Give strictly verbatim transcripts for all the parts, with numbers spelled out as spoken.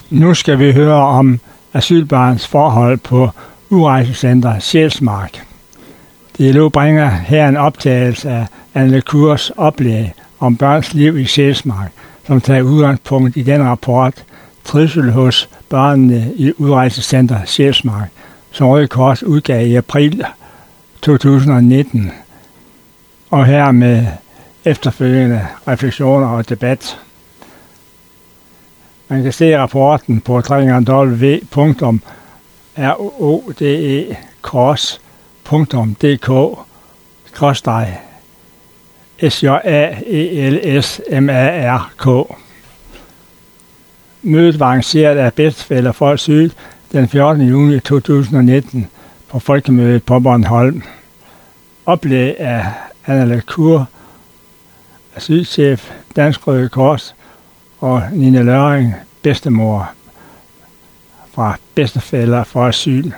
Nu skal vi høre om asylbarns forhold på udrejsecenter Sjælsmark. D L O bringer her en optagelse af Anne Le Cours oplæg om børns liv i Sjælsmark, som tager udgangspunkt i den rapport Trivsel hos børnene i udrejsecenter Sjælsmark, som Røde Kors udgav i april to tusind nitten, og her med efterfølgende refleksioner og debat. Man kan se rapporten på w w w punktum rodekors punktum d k skråstreg S J A E L S M A R K. Mødet var arrangeret af Bedstefæller for Asyl den fjortende juni to tusind nitten på Folkemødet på Bornholm. Oplæg af Anne Le Cours, asylchef, Dansk Røde Kors, og Nina Løring, bedstemor fra Bedstefæller for Asyl.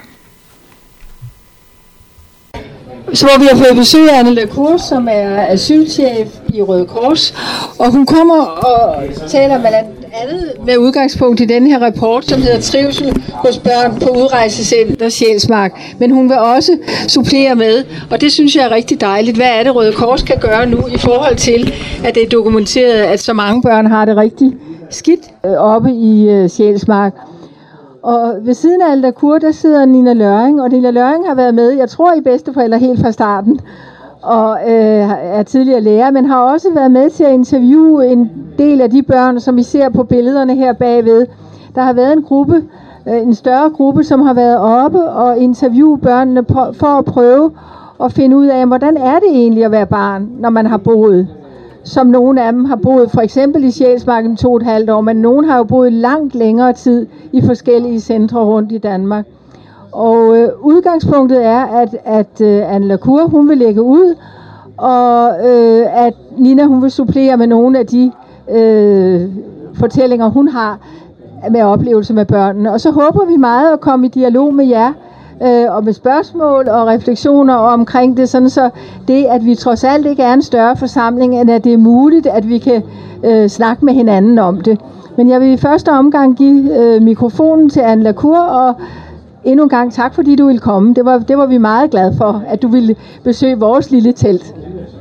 Så hvor vi har fået besøg af Anne Le Cours, som er asylchef i Røde Kors, og hun kommer og taler blandt andet med udgangspunkt i den her rapport, som hedder Trivsel hos børn på udrejsecenter Sjælsmark. Men hun vil også supplere med, og det synes jeg er rigtig dejligt. Hvad er det, Røde Kors kan gøre nu i forhold til, at det er dokumenteret, at så mange børn har det rigtig skidt oppe i Sjælsmark. Og ved siden af Anne Le Cours, der sidder Nina Løring, og Nina Løring har været med, jeg tror i Bedsteforældre helt fra starten, og øh, er tidligere lærer, men har også været med til at interviewe en del af de børn, som vi ser på billederne her bagved. Der har været en gruppe, øh, en større gruppe, som har været oppe og interviewe børnene på, for at prøve at finde ud af, hvordan er det egentlig at være barn, når man har boet. Som nogle af dem har boet for eksempel i Sjælsmark i to og et halvt år, men nogle har jo boet langt længere tid i forskellige centre rundt i Danmark. Og øh, udgangspunktet er, at, at øh, Anne Le Cours, hun vil lægge ud, og øh, at Nina, hun vil supplere med nogle af de øh, fortællinger, hun har med oplevelser med børnene. Og så håber vi meget at komme i dialog med jer, øh, og med spørgsmål og refleksioner omkring det, sådan så det, at vi trods alt ikke er en større forsamling, end at det er muligt, at vi kan øh, snakke med hinanden om det. Men jeg vil i første omgang give øh, mikrofonen til Anne Le Cours, og endnu en gang tak, fordi du ville komme. Det var, det var vi meget glade for, at du ville besøge vores lille telt.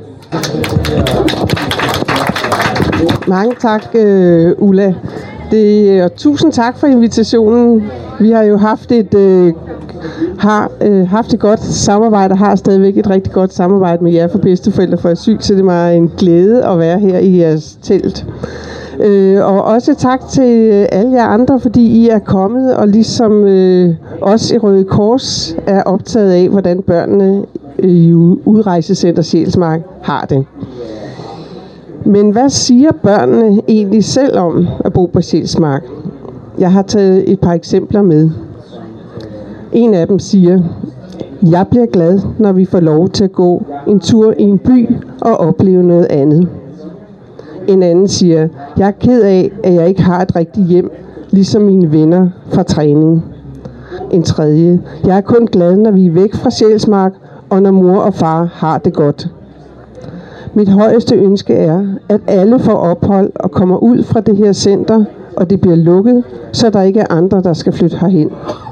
Mange tak, uh, Ulla. Det, og tusind tak for invitationen. Vi har jo haft et, uh, har, uh, haft et godt samarbejde, og har stadigvæk et rigtig godt samarbejde med jer for Bedsteforældre for Asyl, så det er mig en glæde at være her i jeres telt. Øh, og også tak til alle jer andre, fordi I er kommet, og ligesom øh, os i Røde Kors er optaget af, hvordan børnene i udrejsecenter Sjælsmark har det. Men hvad siger børnene egentlig selv om at bo på Sjælsmark? Jeg har taget et par eksempler med. En af dem siger: jeg bliver glad, når vi får lov til at gå en tur i en by og opleve noget andet. En anden siger: jeg er ked af, at jeg ikke har et rigtigt hjem, ligesom mine venner fra træning. En tredje: jeg er kun glad, når vi er væk fra Sjælsmark, og når mor og far har det godt. Mit højeste ønske er, at alle får ophold og kommer ud fra det her center, og det bliver lukket, så der ikke er andre, der skal flytte herhen.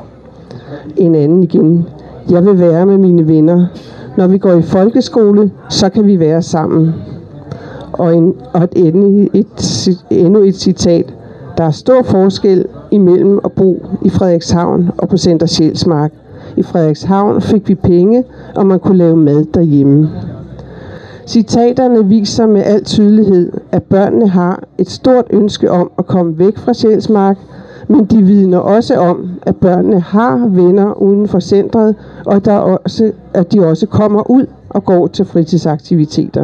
En anden igen: jeg vil være med mine venner. Når vi går i folkeskole, så kan vi være sammen. Og, en, og et, endnu, et, endnu et citat: der er stor forskel imellem at bo i Frederikshavn og på Center Sjælsmark. I Frederikshavn fik vi penge, og man kunne lave mad derhjemme. Citaterne viser med al tydelighed, at børnene har et stort ønske om at komme væk fra Sjælsmark, men de vidner også om, at børnene har venner uden for centret, og der også, at de også kommer ud og går til fritidsaktiviteter.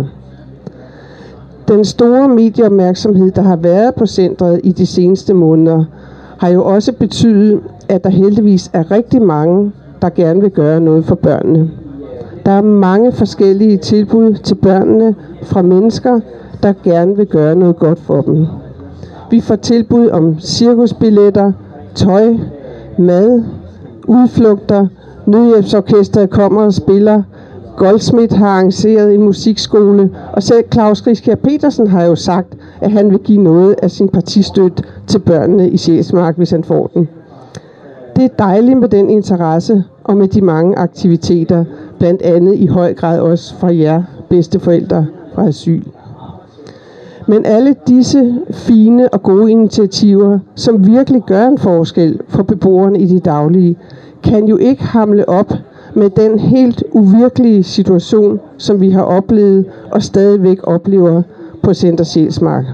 Den store medieopmærksomhed, der har været på centret i de seneste måneder, har jo også betydet, at der heldigvis er rigtig mange, der gerne vil gøre noget for børnene. Der er mange forskellige tilbud til børnene fra mennesker, der gerne vil gøre noget godt for dem. Vi får tilbud om cirkusbilletter, tøj, mad, udflugter, nødhjælpsorkestret kommer og spiller, Goldsmith har arrangeret en musikskole, og selv Claus Riskær Petersen har jo sagt, at han vil give noget af sin partistøtte til børnene i Sjælsmark, hvis han får den. Det er dejligt med den interesse og med de mange aktiviteter, blandt andet i høj grad også fra jer bedsteforældre fra asyl. Men alle disse fine og gode initiativer, som virkelig gør en forskel for beboerne i det daglige, kan jo ikke hamle op med den helt uvirkelige situation, som vi har oplevet og stadigvæk oplever på Center Sjælsmark.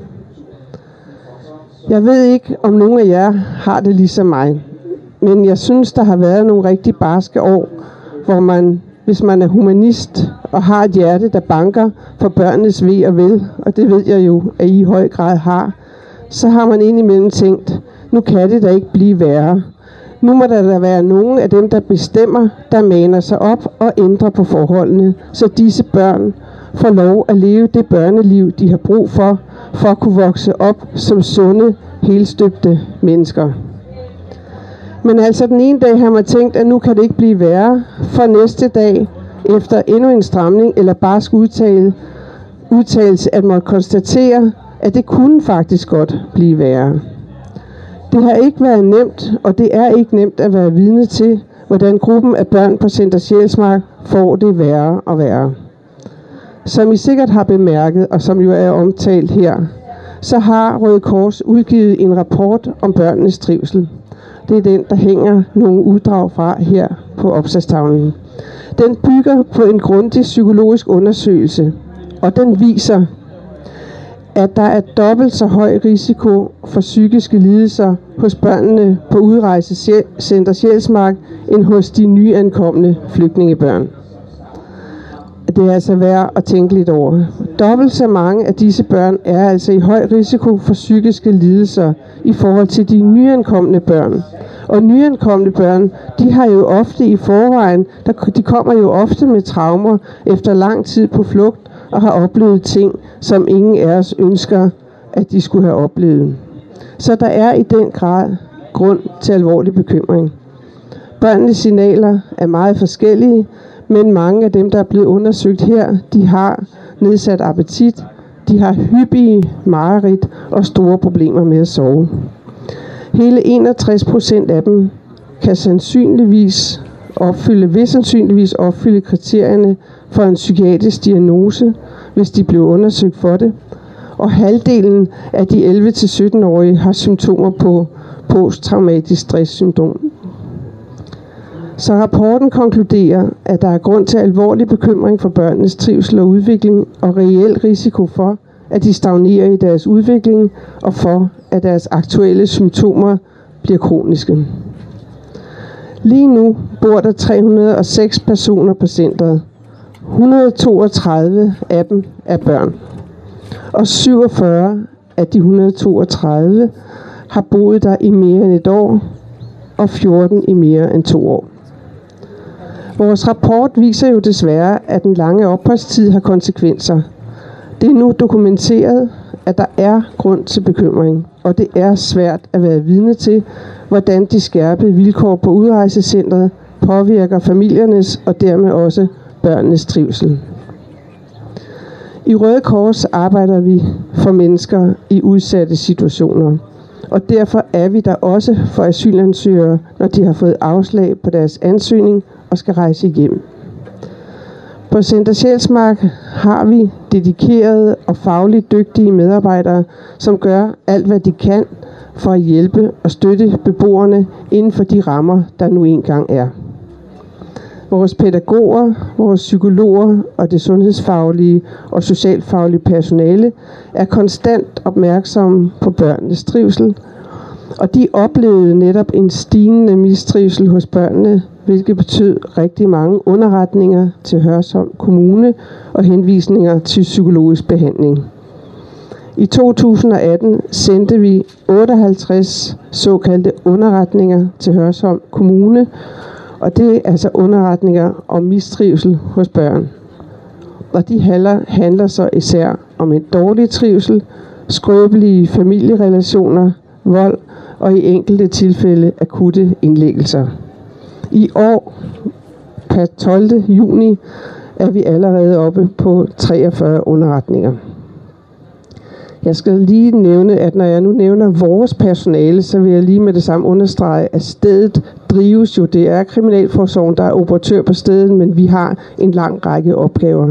Jeg ved ikke, om nogen af jer har det ligesom mig, men jeg synes, der har været nogle rigtig barske år, hvor man, hvis man er humanist og har et hjerte, der banker for børnenes ve og vel, og det ved jeg jo, at I i høj grad har, så har man indimellem tænkt, nu kan det da ikke blive værre. Nu må der da være nogen af dem, der bestemmer, der maner sig op og ændrer på forholdene, så disse børn får lov at leve det børneliv, de har brug for, for at kunne vokse op som sunde, helstøbte mennesker. Men altså den ene dag har man tænkt, at nu kan det ikke blive værre, for næste dag, efter endnu en stramning eller barsk udtale, udtalelse, at man konstatere, at det kunne faktisk godt blive værre. Det har ikke været nemt, og det er ikke nemt at være vidne til, hvordan gruppen af børn på Center Sjælsmark får det værre og værre. Som I sikkert har bemærket, og som jo er omtalt her, så har Røde Kors udgivet en rapport om børnenes trivsel. Det er den, der hænger nogle uddrag fra her på opslagstavlen. Den bygger på en grundig psykologisk undersøgelse, og den viser, at der er dobbelt så høj risiko for psykiske lidelser hos børnene på Udrejsecenter Sjælsmark end hos de nyankomne flygtningebørn. Det er altså værd at tænke lidt over. Dobbelt så mange af disse børn er altså i høj risiko for psykiske lidelser i forhold til de nyankomne børn. Og nyankomne børn, de har jo ofte i forvejen, der, de kommer jo ofte med traumer efter lang tid på flugt og har oplevet ting, som ingen af os ønsker, at de skulle have oplevet. Så der er i den grad grund til alvorlig bekymring. Børnenes signaler er meget forskellige, men mange af dem, der er blevet undersøgt her, de har nedsat appetit, de har hyppige mareridt og store problemer med at sove. Hele enogtres procent af dem kan sandsynligvis opfylde, vil sandsynligvis opfylde kriterierne for en psykiatrisk diagnose, hvis de bliver undersøgt for det. Og halvdelen af de elleve til sytten-årige har symptomer på posttraumatisk stresssyndrom. Så rapporten konkluderer, at der er grund til alvorlig bekymring for børnenes trivsel og udvikling, og reel risiko for, at de stagnerer i deres udvikling, og for, at deres aktuelle symptomer bliver kroniske. Lige nu bor der tre hundrede og seks personer på centret. et hundrede og toogtredive af dem er børn. Og syvogfyrre af de et hundrede og toogtredive har boet der i mere end et år, og fjorten i mere end to år. Vores rapport viser jo desværre, at den lange opholdstid har konsekvenser. Det er nu dokumenteret, at der er grund til bekymring, og det er svært at være vidne til, hvordan de skærpede vilkår på udrejsecentret påvirker familiernes og dermed også børnenes trivsel. I Røde Kors arbejder vi for mennesker i udsatte situationer, og derfor er vi der også for asylansøgere, når de har fået afslag på deres ansøgning og skal rejse hjem. På Center Sjælsmark har vi dedikerede og fagligt dygtige medarbejdere, som gør alt, hvad de kan for at hjælpe og støtte beboerne inden for de rammer, der nu engang er. Vores pædagoger, vores psykologer og det sundhedsfaglige og socialfaglige personale er konstant opmærksomme på børnenes trivsel, og de oplevede netop en stigende mistrivsel hos børnene, hvilket betød rigtig mange underretninger til Hørsholm Kommune og henvisninger til psykologisk behandling. I to tusind og atten sendte vi otteoghalvtreds såkaldte underretninger til Hørsholm Kommune, og det er altså underretninger om mistrivsel hos børn. Og de handler, handler så især om en dårlig trivsel, skrøbelige familierelationer, vold og i enkelte tilfælde akutte indlæggelser. I år per tolvte juni er vi allerede oppe på treogfyrre underretninger. Jeg skal lige nævne, at når jeg nu nævner vores personale, så vil jeg lige med det samme understrege, at stedet drives jo. Det er Kriminalforsorgen, der er operatør på stedet, men vi har en lang række opgaver.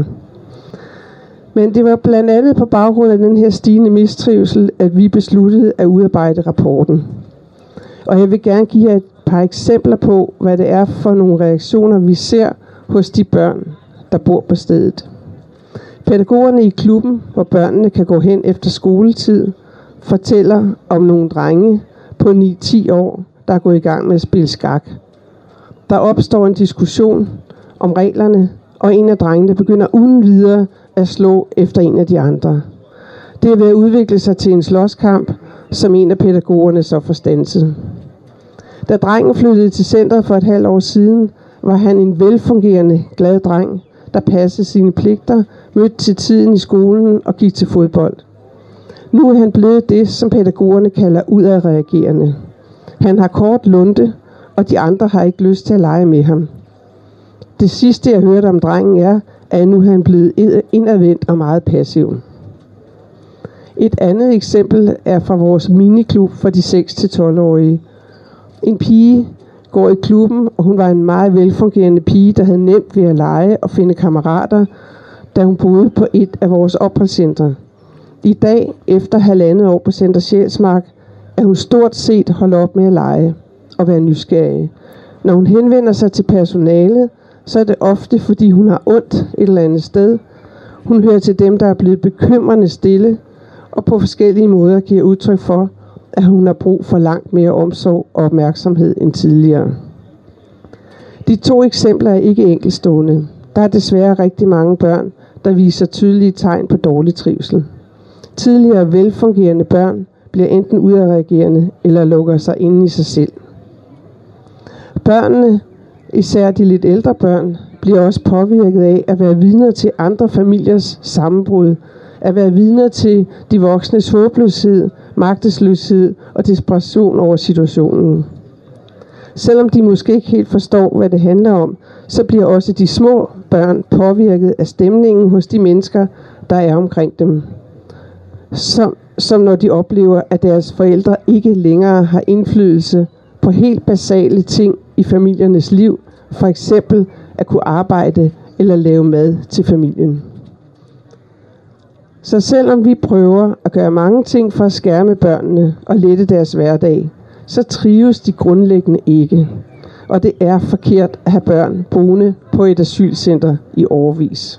Men det var blandt andet på baggrund af den her stigende mistrivsel, at vi besluttede at udarbejde rapporten. Og jeg vil gerne give jer et par eksempler på, hvad det er for nogle reaktioner, vi ser hos de børn, der bor på stedet. Pædagogerne i klubben, hvor børnene kan gå hen efter skoletid, fortæller om nogle drenge på ni ti år, der er gået i gang med at spille skak. Der opstår en diskussion om reglerne, og en af drengene begynder uden videre at slå efter en af de andre. Det er ved at udvikle sig til en slåskamp, som en af pædagogerne så får standset. Da drengen flyttede til centret for et halvt år siden, var han en velfungerende, glad dreng, der passede sine pligter, mødte til tiden i skolen og gik til fodbold. Nu er han blevet det, som pædagogerne kalder udadreagerende. Han har kort lunte, og de andre har ikke lyst til at lege med ham. Det sidste, jeg hørte om drengen, er, at nu er han blevet indadvendt og meget passiv. Et andet eksempel er fra vores miniklub for de seks til tolv-årige. En pige går i klubben, og hun var en meget velfungerende pige, der havde nemt ved at lege og finde kammerater, da hun boede på et af vores opholdscentre. I dag, efter halvandet år på Center Sjælsmark, er hun stort set holdt op med at lege og være nysgerrig. Når hun henvender sig til personalet, så er det ofte, fordi hun har ondt et eller andet sted. Hun hører til dem, der er blevet bekymrende stille, og på forskellige måder giver udtryk for, at hun har brug for langt mere omsorg og opmærksomhed end tidligere. De to eksempler er ikke enkeltstående. Der er desværre rigtig mange børn, der viser tydelige tegn på dårlig trivsel. Tidligere velfungerende børn bliver enten udadreagerende eller lukker sig inde i sig selv. Børnene, især de lidt ældre børn, bliver også påvirket af at være vidner til andre familiers sammenbrud, at være vidner til de voksnes håbløshed, magtesløshed og desperation over situationen. Selvom de måske ikke helt forstår, hvad det handler om, så bliver også de små børn påvirket af stemningen hos de mennesker, der er omkring dem. Som, som når de oplever, at deres forældre ikke længere har indflydelse på helt basale ting i familiernes liv, for eksempel at kunne arbejde eller lave mad til familien. Så selvom vi prøver at gøre mange ting for at skærme børnene og lette deres hverdag, så trives de grundlæggende ikke. Og det er forkert at have børn boende på et asylcenter i årevis.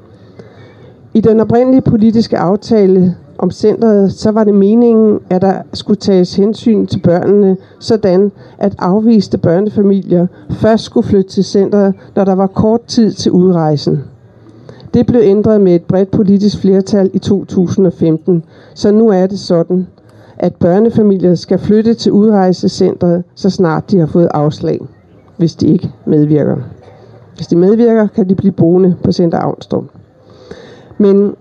I den oprindelige politiske aftale om centret, så var det meningen, at der skulle tages hensyn til børnene, sådan at afviste børnefamilier først skulle flytte til centret, når der var kort tid til udrejsen. Det blev ændret med et bredt politisk flertal i to tusind og femten, så nu er det sådan, at børnefamilier skal flytte til udrejsecentret, så snart de har fået afslag, hvis de ikke medvirker. Hvis de medvirker, kan de blive boende på Center Avnstrup. Men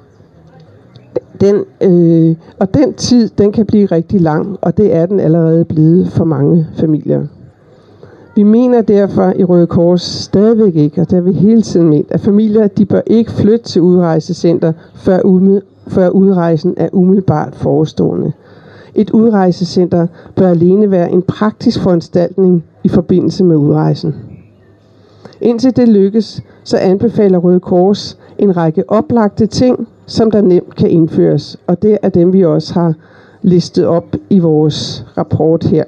den, øh, og den tid, den kan blive rigtig lang, og det er den allerede blevet for mange familier. Vi mener derfor i Røde Kors stadigvæk ikke, og det har vi hele tiden ment, at familier de bør ikke flytte til udrejsecenter, før, ume, før udrejsen er umiddelbart forestående. Et udrejsecenter bør alene være en praktisk foranstaltning i forbindelse med udrejsen. Indtil det lykkes, så anbefaler Røde Kors en række oplagte ting, som der nemt kan indføres, og det er dem, vi også har listet op i vores rapport her.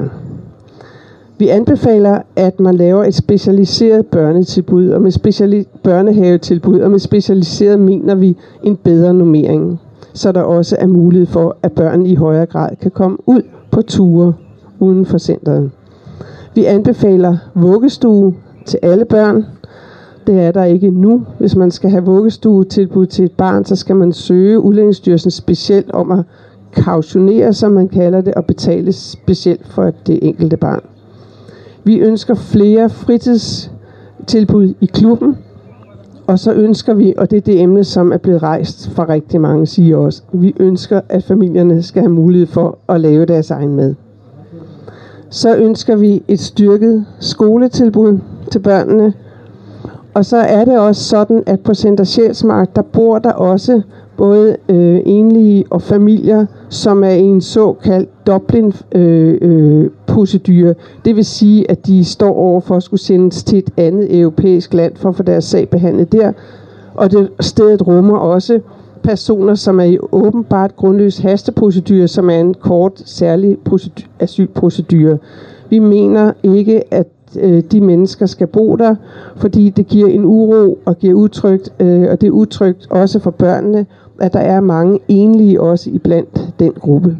Vi anbefaler, at man laver et specialiseret børnetilbud, og med speciali- børnehavetilbud, og med specialiseret mener vi en bedre normering, så der også er mulighed for, at børn i højere grad kan komme ud på ture uden for centret. Vi anbefaler vuggestue til alle børn. Det er der ikke nu. Hvis man skal have vuggestuetilbud til et barn, så skal man søge Udlændingsstyrelsen specielt om at kautionere, som man kalder det, og betale specielt for det enkelte barn. Vi ønsker flere fritidstilbud i klubben, og så ønsker vi, og det er det emne, som er blevet rejst fra rigtig mange, siger også, vi ønsker, at familierne skal have mulighed for at lave deres egen mad. Så ønsker vi et styrket skoletilbud til børnene. Og så er det også sådan, at på Center Sjælsmark, der bor der også både øh, enlige og familier, som er i en såkaldt Dublin-procedure. Øh, øh, det vil sige, at de står over for at skulle sendes til et andet europæisk land for at få deres sag behandlet der. Og det stedet rummer også personer, som er i åbenbart grundløs hasteprocedure, som er en kort særlig procedur, asylprocedure. Vi mener ikke, at øh, de mennesker skal bo der, fordi det giver en uro og giver utrygt, øh, og det er utrygt også for børnene, at der er mange enlige også iblandt den gruppe.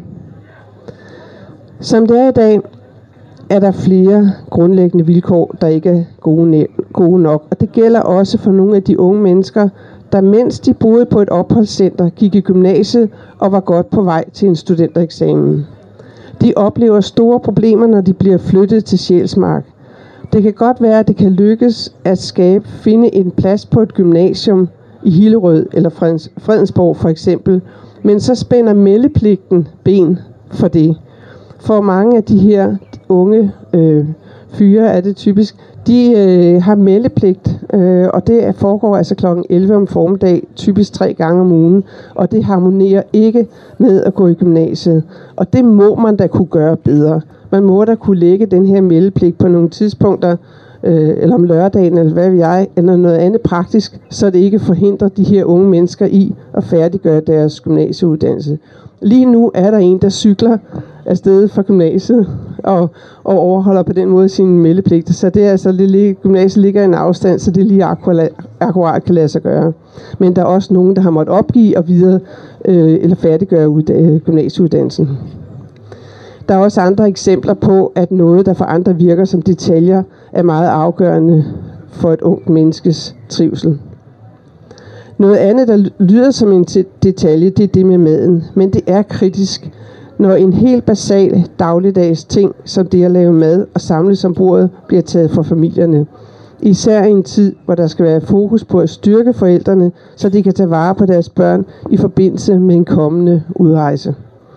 Som det er i dag, er der flere grundlæggende vilkår, der ikke er gode, gode nok. Og det gælder også for nogle af de unge mennesker, der mens de boede på et opholdscenter, gik i gymnasiet og var godt på vej til en studentereksamen. De oplever store problemer, når de bliver flyttet til Sjælsmark. Det kan godt være, at det kan lykkes at skabe, finde en plads på et gymnasium i Hillerød eller Fredens, Fredensborg for eksempel, men så spænder meldepligten ben for det. For mange af de her unge øh, fyre er det typisk, de øh, har meldepligt, øh, og det foregår altså klokken elleve om formiddag, typisk tre gange om ugen, og det harmonerer ikke med at gå i gymnasiet. Og det må man da kunne gøre bedre. Man må da kunne lægge den her meldepligt på nogle tidspunkter, øh, eller om lørdagen, eller hvad ved jeg, eller noget andet praktisk, så det ikke forhindrer de her unge mennesker i at færdiggøre deres gymnasieuddannelse. Lige nu er der en, der cykler afsted fra gymnasiet og, og overholder på den måde sine meldepligter. Så det er altså, det, gymnasiet ligger i en afstand, så det lige akkurat, akkurat kan lade sig gøre. Men der er også nogen, der har måttet opgive og videre øh, eller færdiggøre udda- gymnasieuddannelsen. Der er også andre eksempler på, at noget, der for andre virker som detaljer, er meget afgørende for et ungt menneskes trivsel. Noget andet, der lyder som en detalje, det er det med maden. Men det er kritisk, når en helt basal dagligdags ting, som det at lave mad og samles om bordet, bliver taget fra familierne. Især i en tid, hvor der skal være fokus på at styrke forældrene, så de kan tage vare på deres børn i forbindelse med en kommende udrejse.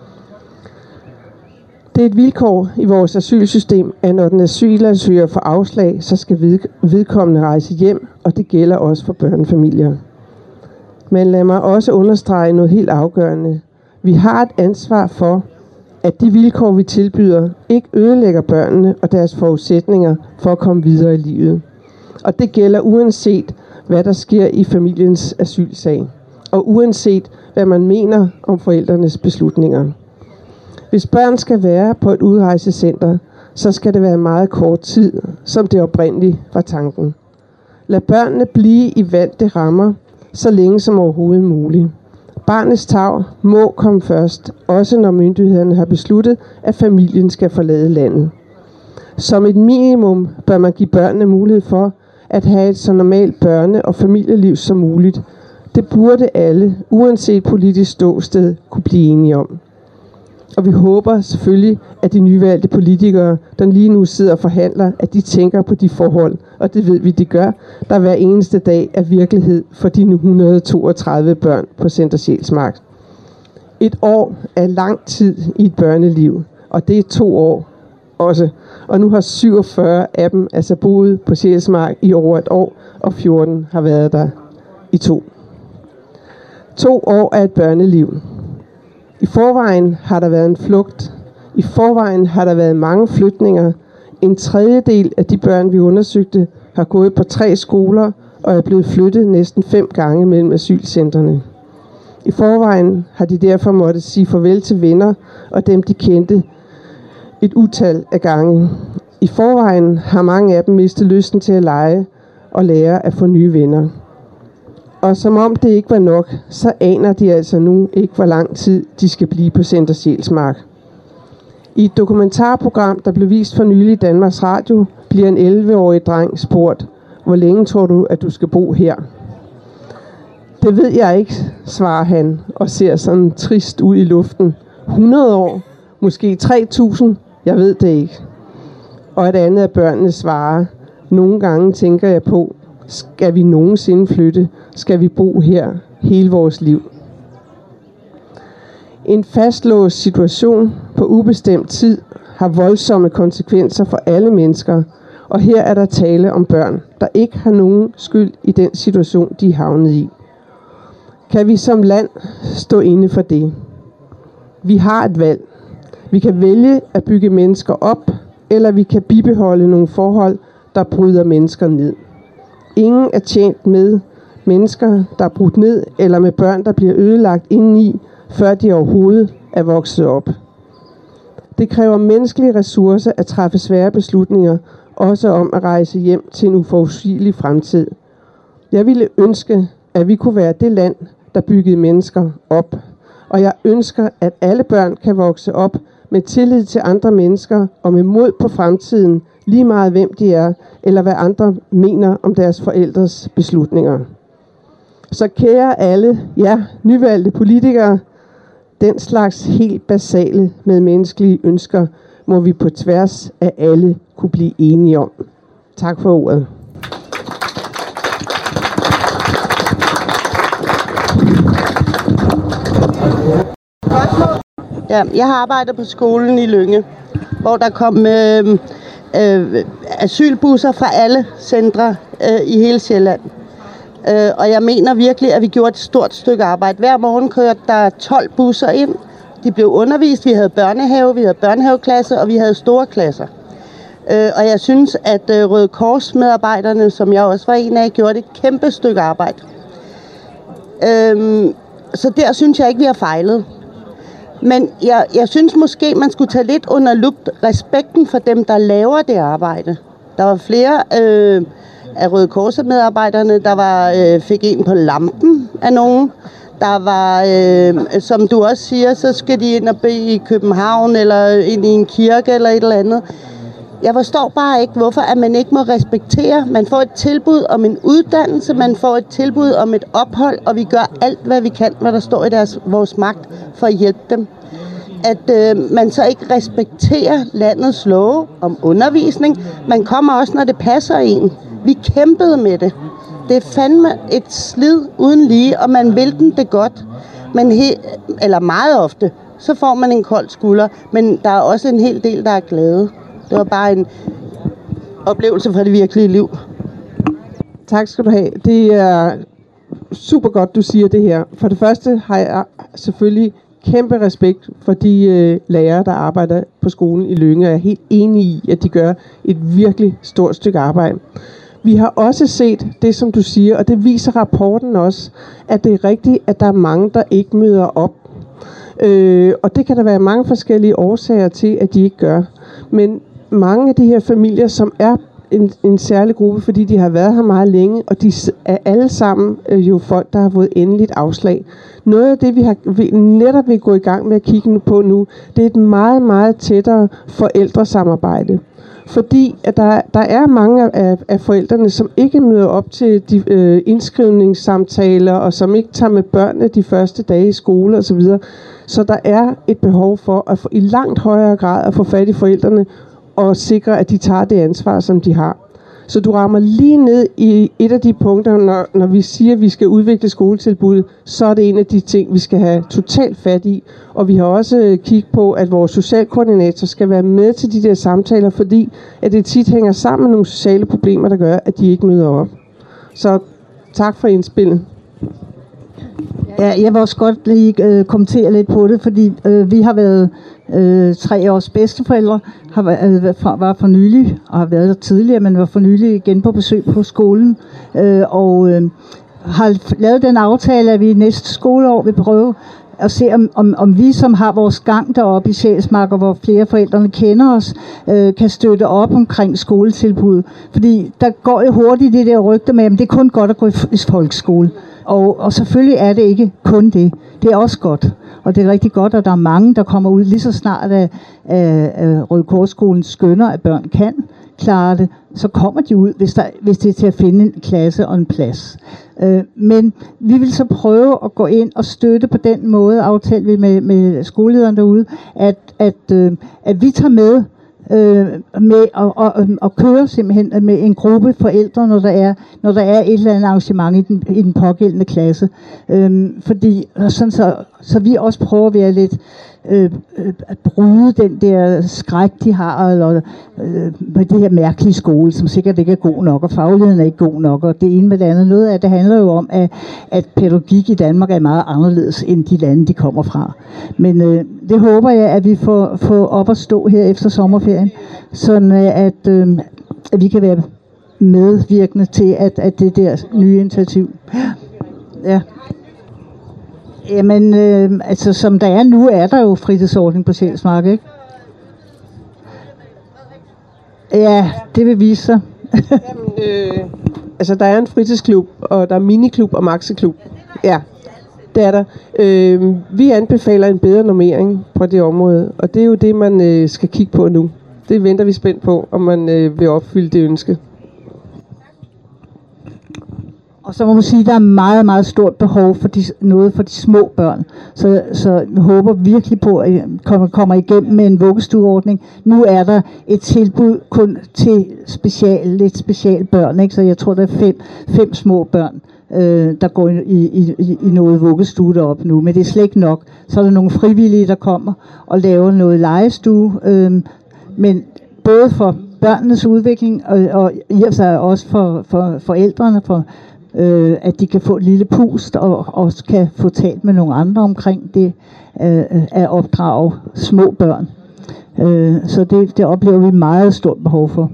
Det er et vilkår i vores asylsystem, at når den asylansøger får afslag, så skal vedkommende rejse hjem, og det gælder også for børnefamilier. Men lad mig også understrege noget helt afgørende. Vi har et ansvar for, at de vilkår, vi tilbyder, ikke ødelægger børnene og deres forudsætninger for at komme videre i livet. Og det gælder uanset, hvad der sker i familiens asylsag, og uanset, hvad man mener om forældrenes beslutninger. Hvis børn skal være på et udrejsecenter, så skal det være meget kort tid, som det oprindeligt var tanken. Lad børnene blive i vante rammer, så længe som overhovedet muligt. Barnets tarv må komme først, også når myndighederne har besluttet, at familien skal forlade landet. Som et minimum bør man give børnene mulighed for at have et så normalt børne- og familieliv som muligt. Det burde alle, uanset politisk ståsted, kunne blive enige om. Og vi håber selvfølgelig, at de nyvalgte politikere, der lige nu sidder og forhandler, at de tænker på de forhold, og det ved vi, de gør, der hver eneste dag er virkelighed for de nu et hundrede og toogtredive børn på Center Sjælsmark. Et år er lang tid i et børneliv, og det er to år også. Og nu har syvogfyrre af dem altså boet på Sjælsmark i over et år, og fjorten har været der i to. To år er et børneliv. I forvejen har der været en flugt. I forvejen har der været mange flytninger. En tredjedel af de børn, vi undersøgte, har gået på tre skoler og er blevet flyttet næsten fem gange mellem asylcentrene. I forvejen har de derfor måttet sige farvel til venner og dem, de kendte et utal af gange. I forvejen har mange af dem mistet lysten til at lege og lære at få nye venner. Og som om det ikke var nok, så aner de altså nu ikke, hvor lang tid de skal blive på Center Sjælsmark. I et dokumentarprogram, der blev vist for nylig i Danmarks Radio, bliver en elleve-årig dreng spurgt, hvor længe tror du, at du skal bo her? Det ved jeg ikke, svarer han og ser sådan trist ud i luften. hundrede år? Måske tre tusind? Jeg ved det ikke. Og et andet af børnene svarer, nogle gange tænker jeg på, skal vi nogensinde flytte? Skal vi bo her hele vores liv? En fastlåst situation på ubestemt tid har voldsomme konsekvenser for alle mennesker, Og her er der tale om børn, der ikke har nogen skyld i den situation, de er havnet i. Kan vi som land stå inde for det? Vi har et valg. Vi kan vælge at bygge mennesker op, eller vi kan bibeholde nogle forhold, der bryder mennesker ned. Ingen er tjent med mennesker, der er brudt ned, eller med børn, der bliver ødelagt indeni, før de overhovedet er vokset op. Det kræver menneskelige ressourcer at træffe svære beslutninger, også om at rejse hjem til en uforudsigelig fremtid. Jeg ville ønske, at vi kunne være det land, der byggede mennesker op. Og jeg ønsker, at alle børn kan vokse op med tillid til andre mennesker og med mod på fremtiden, lige meget hvem de er, eller hvad andre mener om deres forældres beslutninger. Så kære alle, ja, nyvalgte politikere, den slags helt basale medmenneskelige ønsker må vi på tværs af alle kunne blive enige om. Tak for ordet. Ja, jeg har arbejdet på skolen i Lynge, hvor der kom øh, øh, asylbusser fra alle centre øh, i hele Sjælland. Øh, og jeg mener virkelig, at vi gjorde et stort stykke arbejde. Hver morgen kørte der tolv busser ind. De blev undervist. Vi havde børnehave, vi havde børnehaveklasser, og vi havde store klasser. Øh, og jeg synes, at øh, Røde Kors medarbejderne, som jeg også var en af, gjorde et kæmpe stykke arbejde. Øh, så der synes jeg ikke, vi har fejlet. Men jeg, jeg synes måske, man skulle tage lidt under lup respekten for dem, der laver det arbejde. Der var flere øh, af Røde Kors-medarbejderne, der var, øh, fik en på lampen af nogen. Der var, øh, som du også siger, så skal de ind og bede i København, eller ind i en kirke, eller et eller andet. Jeg forstår bare ikke, hvorfor at man ikke må respektere. Man får et tilbud om en uddannelse, man får et tilbud om et ophold, og vi gør alt, hvad vi kan, hvad der står i deres, vores magt, for at hjælpe dem. At øh, man så ikke respekterer landets love om undervisning. Man kommer også, når det passer en. Vi kæmpede med det. Det er fandme et slid uden lige, og man vil den det godt. Men he- eller meget ofte, så får man en kold skulder, men der er også en hel del, der er glade. Det var bare en oplevelse fra det virkelige liv. Tak skal du have. Det er super godt, du siger det her. For det første har jeg selvfølgelig kæmpe respekt for de øh, lærere, der arbejder på skolen i Lynge. Jeg er helt enig i, at de gør et virkelig stort stykke arbejde. Vi har også set det, som du siger, og det viser rapporten også, at det er rigtigt, at der er mange, der ikke møder op. Øh, og det kan der være mange forskellige årsager til, at de ikke gør. Men mange af de her familier, som er en, en særlig gruppe, fordi de har været her meget længe, og de er alle sammen øh, jo folk, der har fået endeligt afslag. Noget af det, vi, har, vi netop vil gå i gang med at kigge på nu, det er et meget, meget tættere forældresamarbejde. Fordi at der, der er mange af, af forældrene, som ikke møder op til de øh, indskrivningssamtaler, og som ikke tager med børnene de første dage i skole osv. Så, så der er et behov for at få, i langt højere grad at få fat i forældrene, og sikre, at de tager det ansvar, som de har. Så du rammer lige ned i et af de punkter, når, når vi siger, at vi skal udvikle skoletilbuddet, så er det en af de ting, vi skal have totalt fat i. Og vi har også kigget på, at vores socialkoordinator skal være med til de der samtaler, fordi at det tit hænger sammen med nogle sociale problemer, der gør, at de ikke møder op. Så tak for indspillet. Ja, jeg vil også godt lige øh, kommentere lidt på det, fordi øh, vi har været øh, tre års bedsteforældre, har, øh, fra, var for nylig, og har været der tidligere, men var for nylig igen på besøg på skolen, øh, og øh, har lavet den aftale, at vi næste skoleår vil prøve at se, om, om, om vi, som har vores gang deroppe i Sjælsmark, og hvor flere forældrene kender os, øh, kan støtte op omkring skoletilbud. Fordi der går jo hurtigt det der rygte med, at det er kun godt at gå i, i folkeskole. Og, og selvfølgelig er det ikke kun det. Det er også godt. Og det er rigtig godt, at der er mange, der kommer ud lige så snart, at, at, at Røde Korsskolen skønner, at børn kan klare det. Så kommer de ud, hvis, der, hvis det er til at finde en klasse og en plads. Øh, men vi vil så prøve at gå ind og støtte på den måde, aftalte vi med, med skolelederen derude, at, at, øh, at vi tager med Øh, med at og, og køre simpelthen med en gruppe forældre, når der er, når der er et eller andet arrangement i den, i den pågældende klasse. Øhm, fordi sådan så, så vi også prøver at være lidt øh, øh, at bryde den der skræk, de har, eller øh, med det her mærkelige skole, som sikkert ikke er god nok, og fagligheden er ikke god nok, og det ene med det andet. Noget af det handler jo om, at, at pædagogik i Danmark er meget anderledes end de lande, de kommer fra. Men øh, det håber jeg, at vi får, får op at stå her efter sommerferien, sådan at, øh, at vi kan være medvirkende til, at, at det der nye initiativ. Ja. Jamen, øh, altså som der er nu, er der jo fritidsordning på Sjælsmark, ikke? Ja, det vil vise sig. Jamen, øh, altså der er en fritidsklub, og der er miniklub og maxiklub. Ja, det er der. Øh, vi anbefaler en bedre normering på det område, og det er jo det, man øh, skal kigge på nu. Det venter vi spændt på, om man øh, vil opfylde det ønske. Og så må man sige, at der er meget, meget stort behov for de, noget for de små børn. Så, så jeg håber virkelig på, at kommer, kommer igennem med en vuggestueordning. Nu er der et tilbud kun til special, lidt special børn, ikke? Så jeg tror, der er fem, fem små børn, øh, der går i, i, i, i noget vuggestue deroppe nu. Men det er slet ikke nok. Så er der nogle frivillige, der kommer og laver noget legestue. Øh, men både for børnenes udvikling, og, og i og sig også for, for forældrene, for Øh, at de kan få et lille pust og også kan få talt med nogle andre omkring det øh, at opdrage små børn. Øh, så det, det oplever vi meget stort behov for.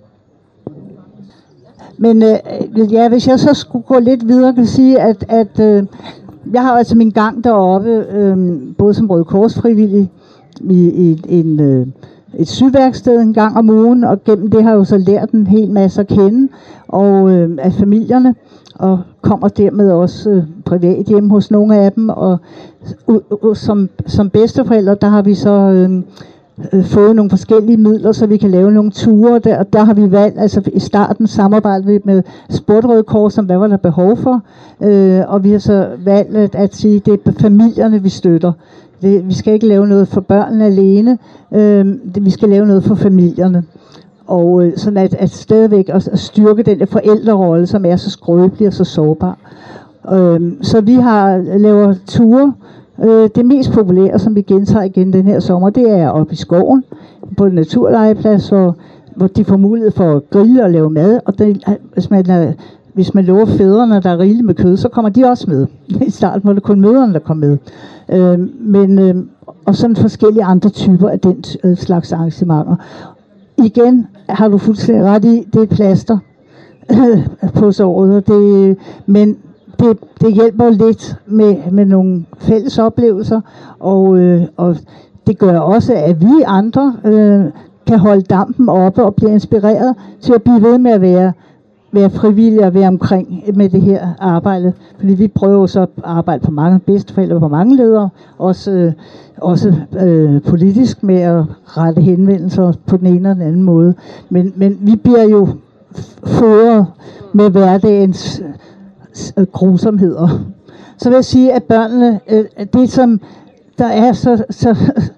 Men øh, ja, hvis jeg så skulle gå lidt videre, kan jeg sige, at, at øh, jeg har altså min gang deroppe, øh, både som Røde Kors frivillig i, i en, øh, et sygeværksted en gang om ugen, og gennem det har jeg jo så lært en hel masse at kende og, øh, af familierne, og kommer dermed også øh, privat hjem hos nogle af dem, og uh, uh, som, som bedsteforældre, der har vi så øh, øh, fået nogle forskellige midler, så vi kan lave nogle ture, der, og der har vi valgt, altså i starten samarbejdede vi med Røde Kors, som hvad var der behov for, øh, og vi har så valgt at, at sige, det er familierne, vi støtter. Det, vi skal ikke lave noget for børnene alene, øh, det, vi skal lave noget for familierne. Og øh, sådan at, at stadigvæk at, at styrke den der forældrerolle, som er så skrøbelig og så sårbar. Øh, så vi har lavet ture. Øh, det mest populære, som vi gentager igen den her sommer, det er oppe i skoven, på en naturlegeplads, hvor, hvor de får mulighed for at grille og lave mad. Og det, hvis man er, hvis man lover fædrene, der er rigeligt med kød, så kommer de også med. I starten var det kun mødrene, der kom med. Øh, men, øh, og sådan forskellige andre typer af den øh, slags arrangementer. Igen har du fuldstændig ret i, det er et plaster på såret, det, men det, det hjælper lidt med, med nogle fælles oplevelser, og, øh, og det gør også, at vi andre øh, kan holde dampen oppe og blive inspireret til at blive ved med at være, være frivillige og være omkring med det her arbejde. Fordi vi prøver så at arbejde på mange bedsteforældre, på mange ledere, også, øh, også øh, politisk med at rette henvendelser på den ene og den anden måde. Men, men vi bliver jo fodret med hverdagens øh, grusomheder. Så vil jeg sige, at børnene, øh, det som der er så, så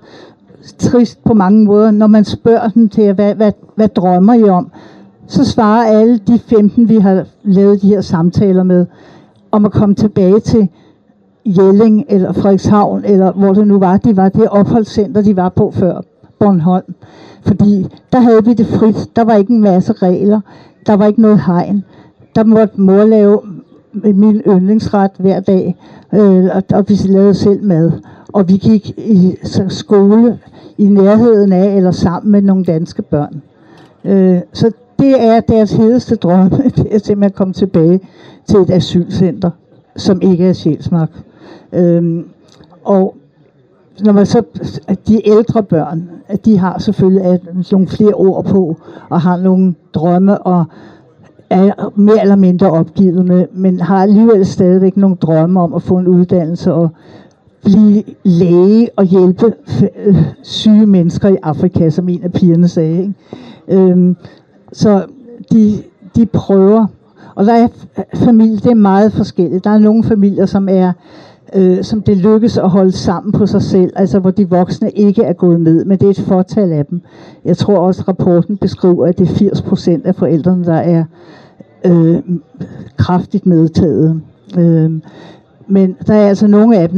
trist på mange måder, når man spørger dem til, hvad, hvad, hvad drømmer I om? Så svarer alle de femten, vi har lavet de her samtaler med, om at komme tilbage til Jelling eller Frederikshavn, eller hvor det nu var. Det var det opholdscenter, de var på før, Bornholm. Fordi der havde vi det frit. Der var ikke en masse regler. Der var ikke noget hegn. Der måtte mor lave min yndlingsret hver dag, øh, og, og vi lavede selv mad. Og vi gik i skole i nærheden af, eller sammen med nogle danske børn. Øh, så det er deres hedeste drømme, det er simpelthen at komme tilbage til et asylcenter, som ikke er Sjælsmark. Øhm, og når man så, de ældre børn, de har selvfølgelig nogle flere ord på, og har nogle drømme, og er mere eller mindre opgivende, men har alligevel stadigvæk nogle drømme om at få en uddannelse og blive læge og hjælpe syge mennesker i Afrika, som en af pigerne sagde. Ikke? Øhm, Så de, de prøver, og der er familier, det er meget forskelligt. Der er nogle familier, som er, øh, som det lykkes at holde sammen på sig selv, altså hvor de voksne ikke er gået med, men det er et fortal af dem. Jeg tror også, rapporten beskriver, at det er firs procent af forældrene, der er øh, kraftigt medtaget. Øh, men der er altså nogle af dem,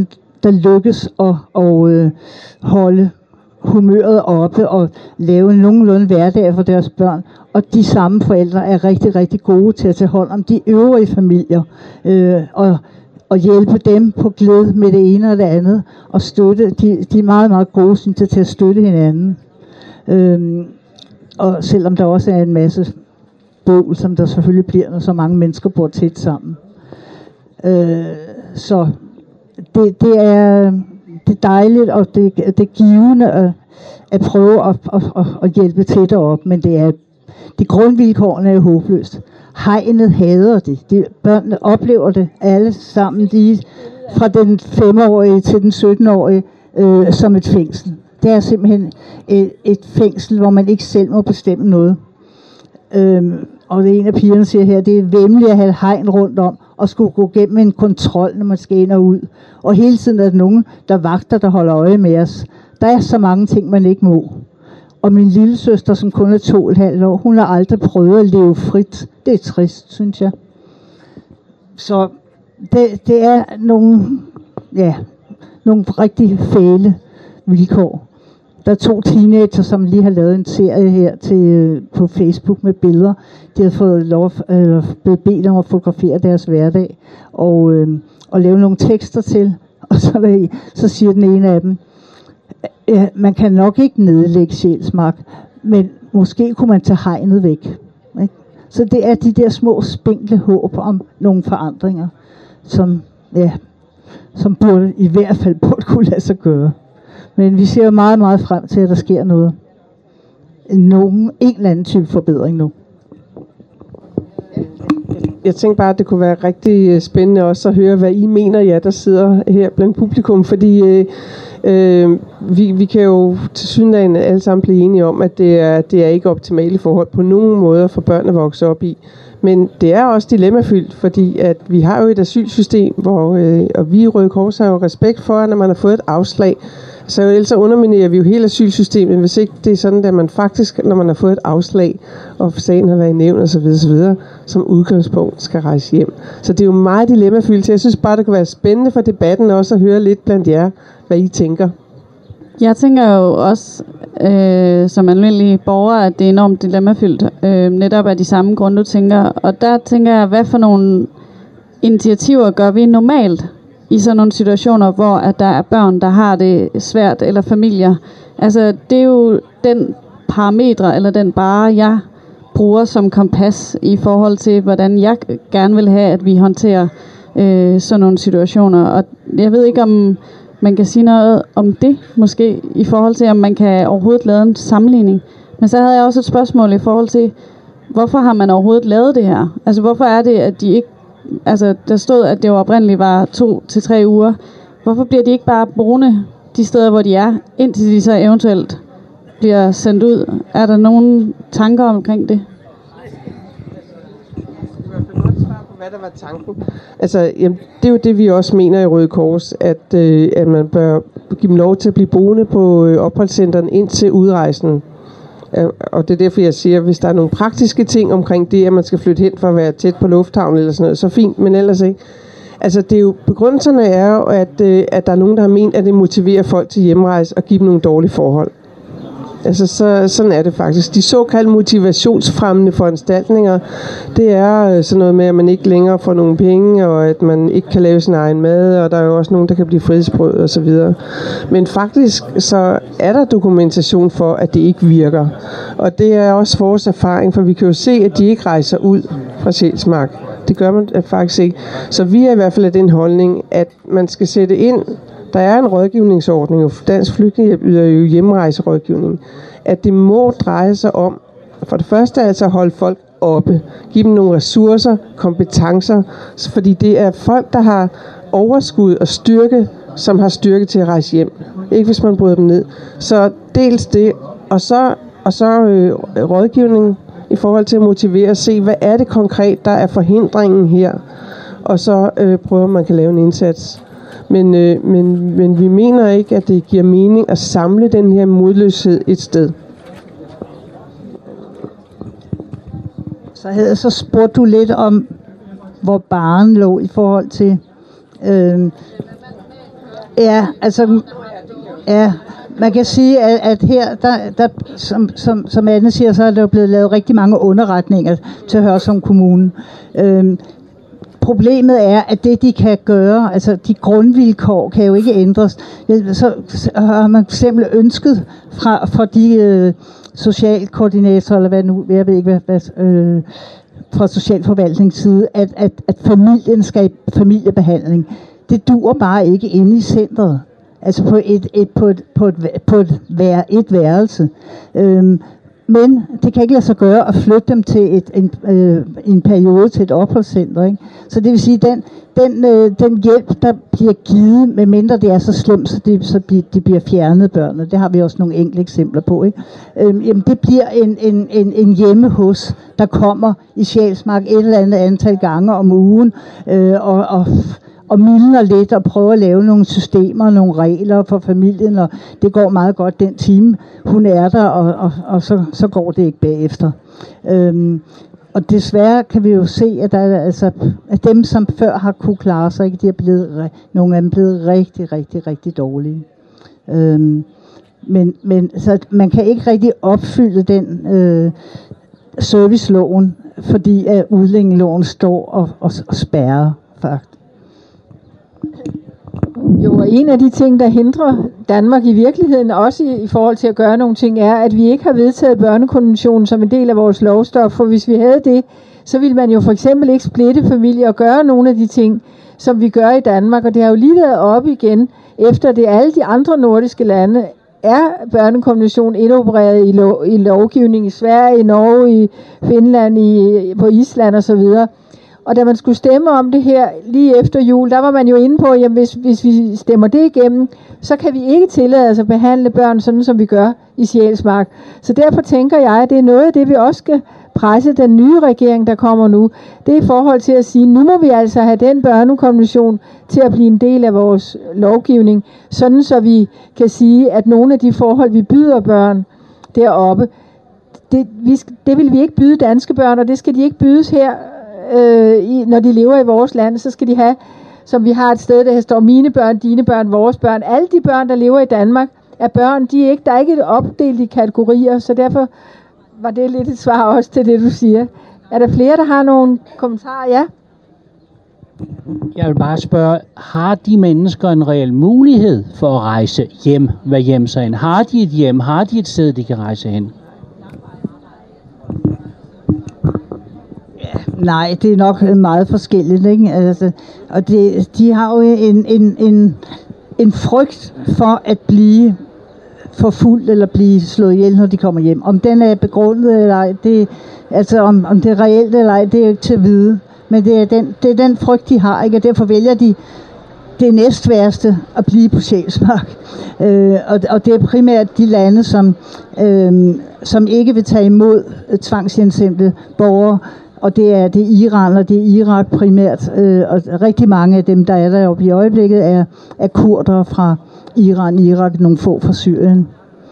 der lykkes at, at øh, holde humøret oppe og lave en nogenlunde hverdag for deres børn. Og de samme forældre er rigtig, rigtig gode til at tage hånd om de øvrige familier øh, og, og hjælpe dem på glæde med det ene og det andet. Og støtte. De, de er meget, meget gode, synes jeg, til at støtte hinanden. Øh, og selvom der også er en masse bål, som der selvfølgelig bliver, når så mange mennesker bor tæt sammen. Øh, så det, det, er, det er dejligt, og det, det er givende at, at prøve at, at, at, at hjælpe tættere op, men det er de grundvilkårene er håbløst. Hegnet hader det. De, børnene oplever det alle sammen, de fra den femårige til den sytten-årige, øh, som et fængsel. Det er simpelthen et, et fængsel, hvor man ikke selv må bestemme noget. Øhm, og det er en af pigerne siger her, det er væmmeligt at have hegn rundt om, og skulle gå gennem en kontrol, når man skal ind og ud. Og hele tiden er der nogen, der vagter, der holder øje med os. Der er så mange ting, man ikke må. Og min lille søster, som kun er to og et halvt år, hun har aldrig prøvet at leve frit. Det er trist, synes jeg. Så det, det er nogle, ja, nogle rigtig fæle vilkår. Der er to teenager, som lige har lavet en serie her til, på Facebook med billeder. De har fået lov, øh, blevet bedt om at fotografere deres hverdag og, øh, og lave nogle tekster til. Og så, der, så siger den ene af dem, ja, man kan nok ikke nedlægge Sjælsmark, men måske kunne man tage hegnet væk. Ikke? Så det er de der små spinkle håb om nogle forandringer, som, ja, som burde, i hvert fald burde kunne lade sig gøre. Men vi ser meget, meget frem til, at der sker noget. Nogen, en eller anden type forbedring nu. Jeg tænkte bare, at det kunne være rigtig spændende også at høre, hvad I mener, ja, der sidder her blandt publikum. Fordi øh, øh, vi, vi kan jo til synligheden alle sammen blive enige om, at det er, det er ikke optimale forhold på nogen måder for børn at vokse op i. Men det er også dilemmafyldt, fordi at vi har jo et asylsystem, hvor øh, og vi i Røde Kors har jo respekt for, at når man har fået et afslag, så ellers underminerer vi jo hele asylsystemet, hvis ikke det er sådan, at man faktisk, når man har fået et afslag, og sagen har været i nævn og så videre, så videre, som udgangspunkt skal rejse hjem. Så det er jo meget dilemmafyldt. Jeg synes bare, det kan være spændende for debatten også at høre lidt blandt jer, hvad I tænker. Jeg tænker jo også, øh, som almindelige borgere, at det er enormt dilemmafyldt. Øh, netop af de samme grunde, du tænker. Og der tænker jeg, hvad for nogle initiativer gør vi normalt i sådan nogle situationer, hvor at der er børn, der har det svært, eller familier. Altså, det er jo den parametre, eller den bare, jeg bruger som kompas i forhold til, hvordan jeg gerne vil have, at vi håndterer øh, sådan nogle situationer. Og jeg ved ikke, om man kan sige noget om det, måske, i forhold til, om man kan overhovedet lave en sammenligning. Men så havde jeg også et spørgsmål i forhold til, hvorfor har man overhovedet lavet det her? Altså, hvorfor er det, at de ikke, altså, der stod, at det jo oprindeligt var to til tre uger. Hvorfor bliver de ikke bare boende de steder, hvor de er, indtil de så eventuelt bliver sendt ud? Er der nogen tanker omkring det? Hvad der var tanken. Altså, jamen, det er jo det, vi også mener i Røde Kors, at, øh, at man bør give dem lov til at blive boende på øh, opholdscenteren indtil udrejsen. Øh, og det er derfor, jeg siger, at hvis der er nogle praktiske ting omkring det, at man skal flytte hen for at være tæt på lufthavnen eller sådan noget, så fint, men ellers ikke. Altså, det er jo, begrundelserne er jo, at, øh, at der er nogen, der har ment, at det motiverer folk til hjemrejse og give dem nogle dårlige forhold. Altså, så, sådan er det faktisk. De såkaldte motivationsfremmende foranstaltninger, det er sådan noget med, at man ikke længere får nogen penge, og at man ikke kan lave sin egen mad, og der er jo også nogen, der kan blive frihedsbrød og så videre. Men faktisk så er der dokumentation for, at det ikke virker. Og det er også vores erfaring, for vi kan jo se, at de ikke rejser ud fra Sjælsmark. Det gør man faktisk ikke. Så vi er i hvert fald af den holdning, at man skal sætte ind. Der er en rådgivningsordning, og Dansk Flygtningehjælp yder jo hjemrejserådgivning, at det må dreje sig om, for det første altså at holde folk oppe, give dem nogle ressourcer, kompetencer, fordi det er folk, der har overskud og styrke, som har styrke til at rejse hjem. Ikke hvis man bryder dem ned. Så dels det, og så, og så øh, rådgivning i forhold til at motivere og se, hvad er det konkret, der er forhindringen her, og så øh, prøver man kan lave en indsats. Men, øh, men, men vi mener ikke, at det giver mening at samle den her modløshed et sted. Så havde så spurgt du lidt om, hvor barren lå i forhold til... Øh, Ja, altså, ja, man kan sige, at, at her, der, der, som, som, som Anne siger, så er der blevet lavet rigtig mange underretninger til Hørsholm Kommune. Øhm, Problemet er, at det, de kan gøre, altså de grundvilkår, kan jo ikke ændres. Så, så har man simpelthen ønsket fra, fra de øh, socialkoordinatorer, eller hvad nu, jeg ved ikke, hvad, hvad øh, fra socialforvaltningens side, at, at, at familien skal i familiebehandling. Det dur bare ikke inde i centret. Altså på et, et, på et, på et, på et, vær, et værelse. Øhm, Men det kan ikke lade sig gøre at flytte dem til et, en, øh, en periode til et opholdscenter. Ikke? Så det vil sige, den, den, øh, den hjælp, der bliver givet, medmindre det er så slemt, så, det, så de, de bliver fjernet børnene. Det har vi også nogle enkelte eksempler på. Ikke? Øhm, jamen det bliver en, en, en, en hjemme hos, der kommer i Sjælsmark et eller andet antal gange om ugen, øh, og, og og mildner lidt og prøver at lave nogle systemer, nogle regler for familien, og det går meget godt den time, hun er der, og, og, og så, så går det ikke bagefter. Øhm, og desværre kan vi jo se, at, der, altså, at dem, som før har kunne klare sig, ikke, de er blevet, nogle af dem blevet rigtig, rigtig, rigtig dårlige. Øhm, men men så man kan ikke rigtig opfylde den øh, serviceloven, fordi at udlændingeloven står og, og, og spærrer faktisk. Jo, og en af de ting, der hindrer Danmark i virkeligheden, også i, i forhold til at gøre nogle ting, er, at vi ikke har vedtaget børnekonventionen som en del af vores lovstof. For hvis vi havde det, så ville man jo for eksempel ikke splitte familier og gøre nogle af de ting, som vi gør i Danmark. Og det har jo lige været op igen, efter det alle de andre nordiske lande er børnekonventionen indopereret i, lo- i lovgivning i Sverige, i Norge, i Finland, i, på Island osv. Og da man skulle stemme om det her lige efter jul, der var man jo inde på, at hvis, hvis vi stemmer det igennem, så kan vi ikke tillade os at behandle børn sådan, som vi gør i Sjælsmark. Så derfor tænker jeg, at det er noget af det, vi også skal presse den nye regering, der kommer nu. Det er i forhold til at sige, nu må vi altså have den børnekonvention til at blive en del af vores lovgivning, sådan så vi kan sige, at nogle af de forhold, vi byder børn deroppe, det, vi, det vil vi ikke byde danske børn, og det skal de ikke bydes her. Øh, i, når de lever i vores land, så skal de have, som vi har et sted, der står mine børn, dine børn, vores børn. Alle de børn, der lever i Danmark, er børn. De er ikke, der er ikke opdelt i kategorier, så derfor var det lidt et svar også til det, du siger. Er der flere, der har nogle kommentarer? Ja? Jeg vil bare spørge, har de mennesker en reel mulighed for at rejse hjem, hvad hjem så hen? Har de et hjem? Har de et sted, de kan rejse hen? Nej, det er nok meget forskelligt, ikke? Altså, og det, de har jo en, en, en, en frygt for at blive forfulgt eller blive slået ihjel, når de kommer hjem. Om den er begrundet eller ej, det, altså om, om det er reelt eller ej, det er jo ikke til at vide. Men det er den, det er den frygt, de har, ikke? Og derfor vælger de det næstværste at blive på Sjælsmark. Øh, og, og det er primært de lande, som, øh, som ikke vil tage imod tvangshjemsendte borgere. Og det er, det er Iran, og det er Irak primært. Øh, og rigtig mange af dem, der er deroppe i øjeblikket, er, er kurdere fra Iran, Irak, nogle få fra Syrien.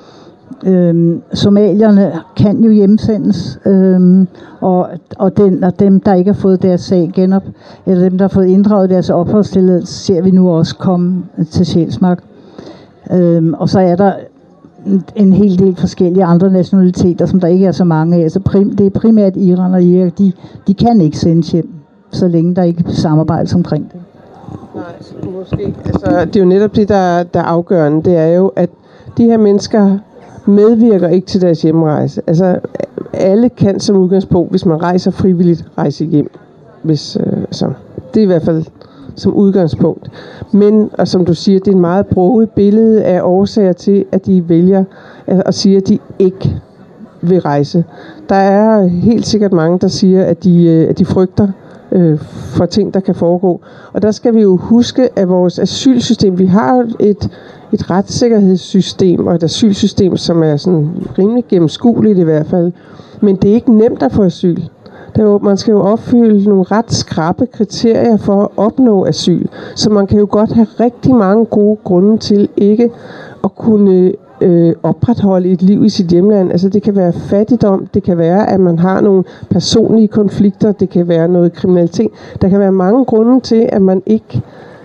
Øhm, somalierne kan jo hjemsendes, øhm, og, og, den, og dem, der ikke har fået deres sag genop, eller dem, der har fået inddraget deres opholdstilladelse, ser vi nu også komme til Sjælsmark. Øhm, og så er der en hel del forskellige andre nationaliteter, som der ikke er så mange af. Så prim, det er primært Iran og Irak, de, de kan ikke sendes hjem, så længe der ikke samarbejdes omkring det. Nej, måske. Altså, det er jo netop det, der, der er afgørende. Det er jo, at de her mennesker medvirker ikke til deres hjemrejse. Altså, alle kan som udgangspunkt, hvis man rejser frivilligt, rejse hjem. Hvis, øh, så. Det er i hvert fald som udgangspunkt. Men, og som du siger, det er en meget broget billede af årsager til, at de vælger at sige, at de ikke vil rejse. Der er helt sikkert mange, der siger, at de, at de frygter øh, for ting, der kan foregå. Og der skal vi jo huske, at vores asylsystem, vi har et, et retssikkerhedssystem og et asylsystem, som er sådan rimelig gennemskueligt i hvert fald. Men det er ikke nemt at få asyl. Der jo, man skal jo opfylde nogle ret skrappe kriterier for at opnå asyl. Så man kan jo godt have rigtig mange gode grunde til ikke at kunne øh, opretholde et liv i sit hjemland. Altså det kan være fattigdom, det kan være, at man har nogle personlige konflikter, det kan være noget kriminalitet. Der kan være mange grunde til, at man ikke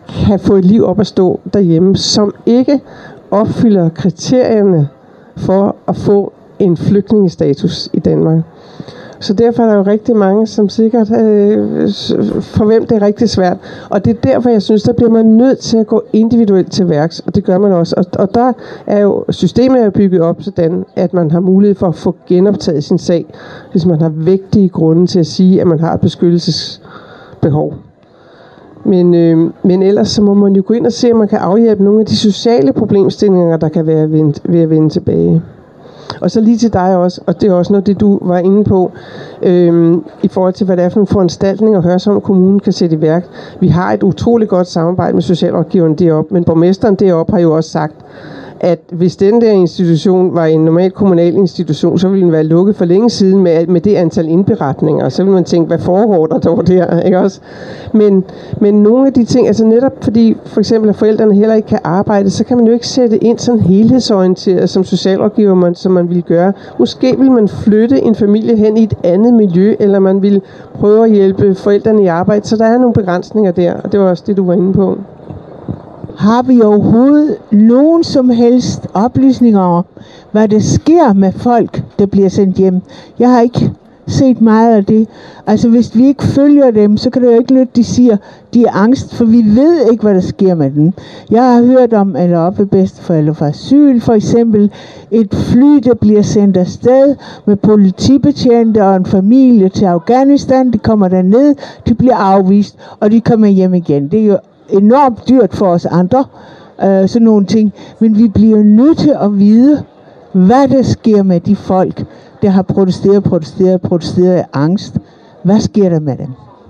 kan få et liv op at stå derhjemme, som ikke opfylder kriterierne for at få en flygtningestatus i Danmark. Så derfor er der jo rigtig mange, som sikkert, øh, for hvem det er rigtig svært. Og det er derfor, jeg synes, der bliver man nødt til at gå individuelt til værks, og det gør man også. Og, og der er jo systemet er bygget op sådan, at man har mulighed for at få genoptaget sin sag, hvis man har vægtige grunde til at sige, at man har et beskyttelsesbehov. Men, øh, men ellers så må man jo gå ind og se, om man kan afhjælpe nogle af de sociale problemstillinger, der kan være ved, ved at vende tilbage. Og så lige til dig også, og det er også noget, det du var inde på, øhm, i forhold til, hvad det er for nogle foranstaltninger, Hørsholm Kommune kan sætte i værk. Vi har et utroligt godt samarbejde med socialrådgiveren deroppe, men borgmesteren deroppe har jo også sagt, at hvis den der institution var en normal kommunal institution, så ville den være lukket for længe siden med, med det antal indberetninger. Så ville man tænke, hvad foregår der dog der, ikke også? Men, men nogle af de ting, altså netop fordi for eksempel at forældrene heller ikke kan arbejde, så kan man jo ikke sætte ind sådan helhedsorienteret som socialrådgiver, man, som man ville gøre. Måske vil man flytte en familie hen i et andet miljø, eller man vil prøve at hjælpe forældrene i arbejde, så der er nogle begrænsninger der, og det var også det, du var inde på. Har vi overhovedet nogen som helst oplysninger om, hvad der sker med folk, der bliver sendt hjem? Jeg har ikke set meget af det. Altså hvis vi ikke følger dem, så kan det jo ikke nytte, de siger, de er angst, for vi ved ikke, hvad der sker med dem. Jeg har hørt om, eller op ved bedsteforældre for asyl, for eksempel et fly, der bliver sendt afsted med politibetjente og en familie til Afghanistan. De kommer derned, de bliver afvist, og de kommer hjem igen. Det er jo enormt dyrt for os andre, øh, sådan nogle ting. Men vi bliver nødt til at vide, hvad der sker med de folk, der har protesteret, protesteret, protesteret af angst. Hvad sker der med dem?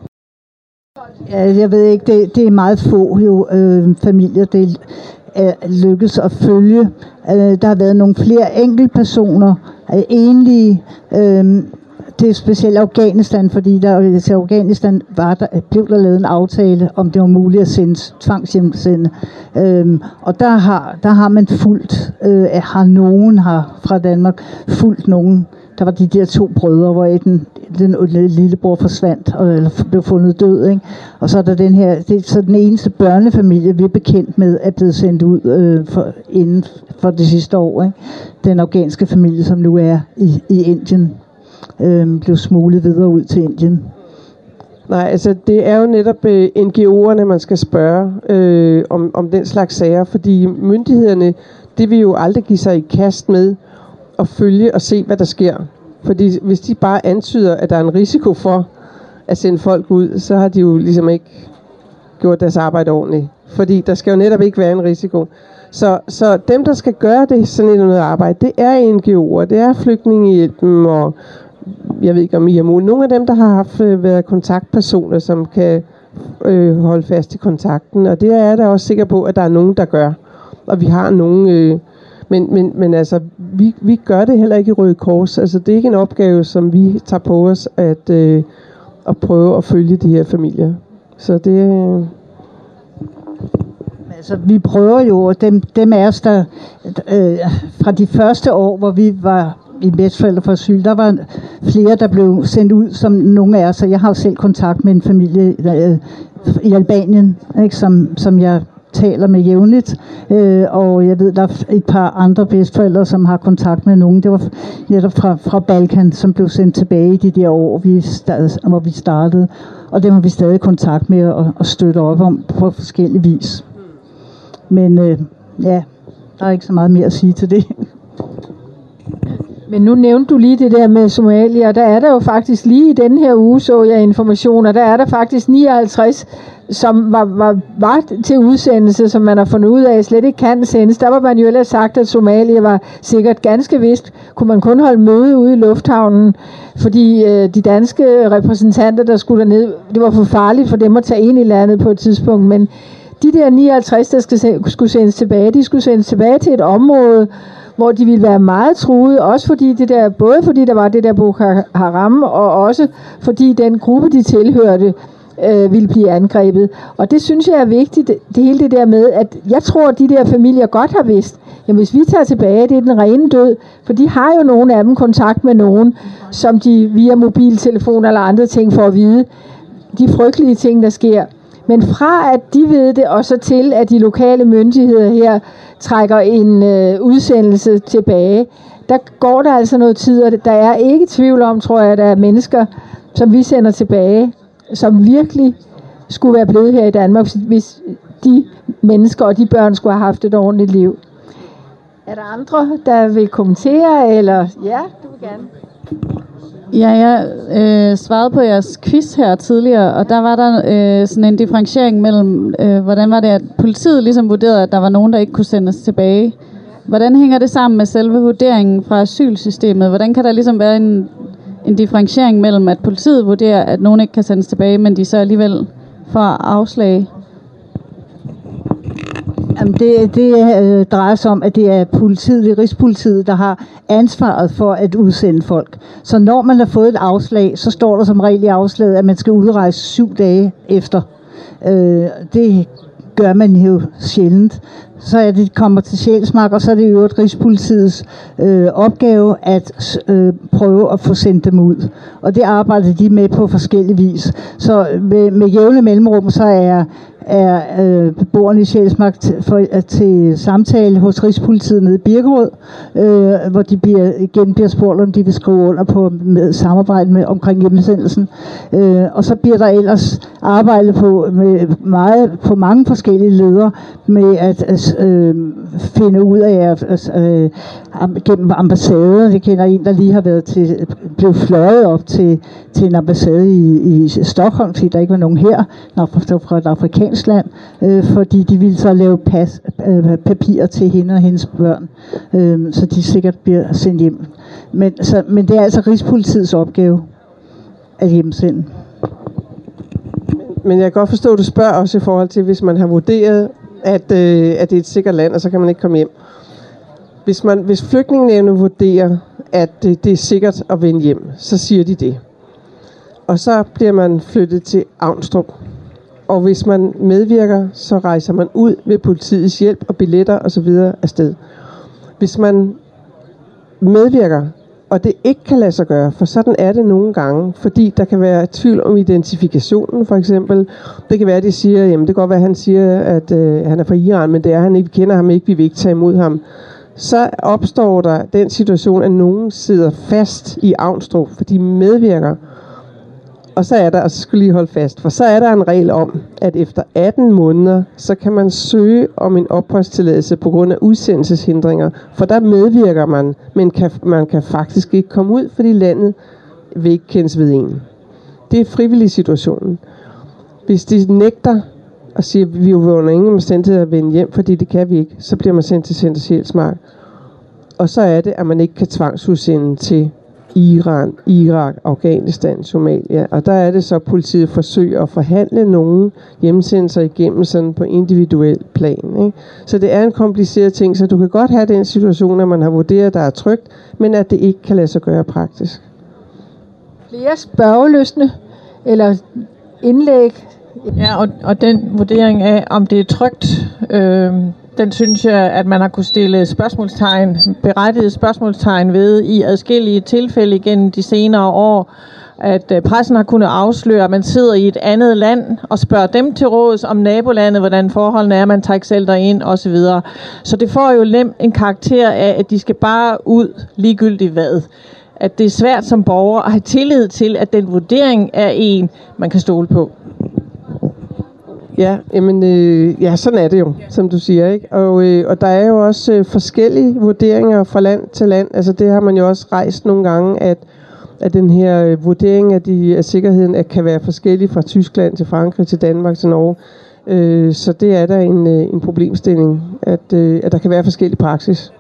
Ja, jeg ved ikke, det, det er meget få jo, øh, familier, det er lykkes at følge. Øh, der har været nogle flere enkeltpersoner, øh, enlige. Øh, Det er specielt Afghanistan, fordi der til Afghanistan var der, blev der lavet en aftale, om det var muligt at sende tvangshjemsende. Øhm, og der har, der har man fulgt, øh, har nogen her fra Danmark fulgt nogen. Der var de der to brødre, hvor den, den lillebror forsvandt og eller blev fundet død. Ikke? Og så er der den her, det er så den eneste børnefamilie, vi er bekendt med, er blevet sendt ud øh, for, inden for det sidste år. Ikke? Den afghanske familie, som nu er i, i Indien. Øh, blev smuglet videre ud til Indien. Nej, altså det er jo netop øh, N G O'erne, man skal spørge øh, om, om den slags sager, fordi myndighederne, det vil jo aldrig give sig i kast med at følge og se, hvad der sker. Fordi hvis de bare antyder, at der er en risiko for at sende folk ud, så har de jo ligesom ikke gjort deres arbejde ordentligt. Fordi der skal jo netop ikke være en risiko. Så, så dem, der skal gøre det, sådan et noget arbejde, det er N G O'er, det er Flygtningehjælpen, og jeg ved ikke om I har mulighed. Nogle af dem, der har haft øh, været kontaktpersoner, som kan øh, holde fast i kontakten, og det er jeg da også sikker på, at der er nogen, der gør. Og vi har nogen, øh, men, men, men altså, vi, vi gør det heller ikke i Røde Kors. Altså, det er ikke en opgave, som vi tager på os, at, øh, at prøve at følge de her familier. Så det er... Øh Altså, vi prøver jo, dem, dem af os, der øh, fra de første år, hvor vi var i bedsteforældre for asyl, der var flere, der blev sendt ud, som nogle af os, og jeg har jo selv kontakt med en familie øh, i Albanien, ikke, som, som jeg taler med jævnligt, øh, og jeg ved, der er et par andre bedsteforældre, som har kontakt med nogen. Det var netop fra, fra Balkan, som blev sendt tilbage i de der år, vi start, hvor vi startede, og dem har vi stadig kontakt med og, og støtter op om på forskellige vis. Men øh, ja, der er ikke så meget mere at sige til det. Men nu nævnte du lige det der med Somalia, der er der jo faktisk lige i denne her uge, så jeg informationer, der er der faktisk nioghalvtreds, som var, var, var til udsendelse, som man har fundet ud af, slet ikke kan sendes. Der var man jo ellers sagt, at Somalia var sikkert ganske vist, kunne man kun holde møde ude i lufthavnen, fordi øh, de danske repræsentanter, der skulle derned, det var for farligt for dem at tage ind i landet på et tidspunkt, men de der nioghalvtreds, der skal, skulle sendes tilbage, de skulle sendes tilbage til et område, hvor de ville være meget truede, også fordi det der, både fordi der var det der Boko Haram, og også fordi den gruppe, de tilhørte, øh, ville blive angrebet. Og det synes jeg er vigtigt, det, det hele det der med, at jeg tror, at de der familier godt har vidst, jamen hvis vi tager tilbage, det er den rene død, for de har jo nogle af dem kontakt med nogen, som de via mobiltelefon eller andre ting får at vide, de frygtelige ting, der sker. Men fra at de ved det, og så til at de lokale myndigheder her trækker en øh, udsendelse tilbage, der går der altså noget tid, og der er ikke tvivl om, tror jeg, at der er mennesker, som vi sender tilbage, som virkelig skulle være blevet her i Danmark, hvis de mennesker og de børn skulle have haft et ordentligt liv. Er der andre, der vil kommentere, eller ja, du vil gerne. Ja, jeg øh, svarede på jeres quiz her tidligere, og der var der øh, sådan en differentiering mellem, øh, hvordan var det, at politiet ligesom vurderede, at der var nogen, der ikke kunne sendes tilbage. Hvordan hænger det sammen med selve vurderingen fra asylsystemet? Hvordan kan der ligesom være en, en differentiering mellem, at politiet vurderer, at nogen ikke kan sendes tilbage, men de så alligevel får afslag? Jamen det, det øh, drejer sig om, at det er politiet, det er Rigspolitiet, der har ansvaret for at udsende folk. Så når man har fået et afslag, så står der som regel i afslaget, at man skal udrejse syv dage efter. Øh, det gør man jo sjældent. Så er det kommer til Sjælsmark, og så er det jo et Rigspolitiets øh, opgave at øh, prøve at få sendt dem ud. Og det arbejder de med på forskellige vis. Så med, med jævne mellemrum, så er er øh, beboerne i Sjælsmark til, for, uh, til samtale hos Rigspolitiet nede i Birkerød, øh, hvor de bliver, igen bliver spurgt, om de vil skrive under på med samarbejde med omkring hjemsendelsen. Øh, og så bliver der ellers arbejdet på, med meget, på mange forskellige ledere med at øh, finde ud af at øh, gennem ambassader. Jeg kender en, der lige har været til, blevet fløjet op til, til en ambassade i, i Stockholm, fordi der ikke var nogen her, når fra, fra et afrikansk land, øh, fordi de ville så lave pas, øh, papirer til hende og hendes børn, øh, så de sikkert bliver sendt hjem. Men, så, men det er altså Rigspolitiets opgave at hjemsende. Men jeg kan godt forstå, at du spørger også i forhold til, hvis man har vurderet, at, øh, at det er et sikkert land, og så kan man ikke komme hjem. Hvis, man, hvis flygtningenævnet vurderer, at det, det er sikkert at vende hjem, så siger de det. Og så bliver man flyttet til Avnstrup. Og hvis man medvirker, så rejser man ud ved politiets hjælp og billetter osv. afsted. Hvis man medvirker, og det ikke kan lade sig gøre, for sådan er det nogle gange, fordi der kan være tvivl om identifikationen for eksempel. Det kan være, at de siger, jamen det kan godt være, at han siger, at øh, han er fra Iran, men det er han ikke, vi kender ham ikke, vi vil ikke tage imod ham. Så opstår der den situation, at nogen sidder fast i Avnstrup, for de medvirker. Og så er der, og så skal lige holde fast, for så er der en regel om, at efter atten måneder, så kan man søge om en opholdstilladelse på grund af udsendelseshindringer, for der medvirker man, men kan, man kan faktisk ikke komme ud, fordi landet vil ikke kendes ved en. Det er frivillig situationen. Hvis de nægter og siger, at vi er under ingen omstændighed at vende hjem, fordi det kan vi ikke, så bliver man sendt til Center Sjælsmark. Og så er det, at man ikke kan tvangsudsende til Iran, Irak, Afghanistan, Somalia. Og der er det så, at politiet forsøger at forhandle nogle hjemsendelser igennem sådan på individuel plan. Ikke? Så det er en kompliceret ting, så du kan godt have den situation, at man har vurderet, at der er trygt, men at det ikke kan lade sig gøre praktisk. Flere spørgeløsne eller indlæg? Ja, og, og den vurdering af, om det er trygt, øh, den synes jeg, at man har kunne stille spørgsmålstegn, berettigede spørgsmålstegn ved i adskillige tilfælde gennem de senere år, at pressen har kunnet afsløre, at man sidder i et andet land og spørger dem til råds om nabolandet, hvordan forholdene er, man tager ikke selv derind osv. Så det får jo nemt en karakter af, at de skal bare ud ligegyldigt hvad. At det er svært som borger at have tillid til, at den vurdering er en, man kan stole på. Ja, jamen, øh, ja, sådan er det jo, som du siger, ikke? Og, øh, og der er jo også øh, forskellige vurderinger fra land til land. Altså det har man jo også rejst nogle gange, at, at den her øh, vurdering af, de, af sikkerheden at kan være forskellig fra Tyskland til Frankrig til Danmark til Norge. Øh, så det er der en, øh, en problemstilling, at, øh, at der kan være forskellig praksis.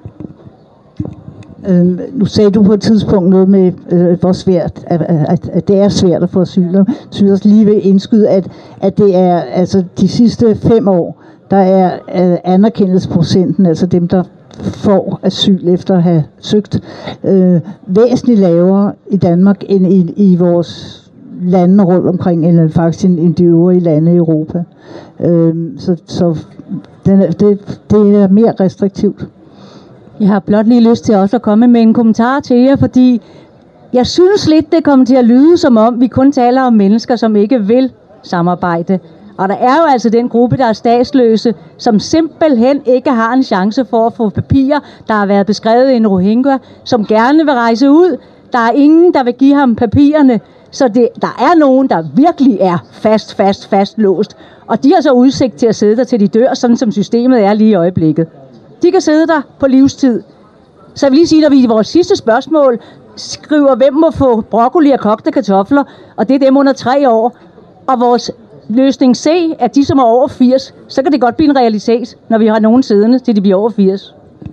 Øh, nu sagde du på et tidspunkt noget med, øh, hvor svært, at, at, at det er svært at få asyl. Så jeg lige vil indskyde, at, at det er altså de sidste fem år, der er øh, anerkendelsesprocenten, altså dem, der får asyl efter at have søgt, øh, væsentligt lavere i Danmark end i, i vores lande rundt omkring, eller faktisk end de øvrige lande i Europa. Øh, så så den er, det, det er mere restriktivt. Jeg har blot lige lyst til også at komme med en kommentar til jer, fordi jeg synes lidt, det kommer til at lyde som om, vi kun taler om mennesker, som ikke vil samarbejde. Og der er jo altså den gruppe, der er statsløse, som simpelthen ikke har en chance for at få papirer, der har været beskrevet i en Rohingya, som gerne vil rejse ud. Der er ingen, der vil give ham papirerne. Så det, der er nogen, der virkelig er fast, fast, fast låst. Og de har så udsigt til at sidde der, til de dør, sådan som systemet er lige i øjeblikket. De kan sidde der på livstid. Så jeg vil lige sige, når vi i vores sidste spørgsmål skriver, hvem må få broccoli og kogte kartofler, og det er dem under tre år, og vores løsning C er de, som er over firs, så kan det godt blive en realitet, når vi har nogen siddende, til de bliver over firs.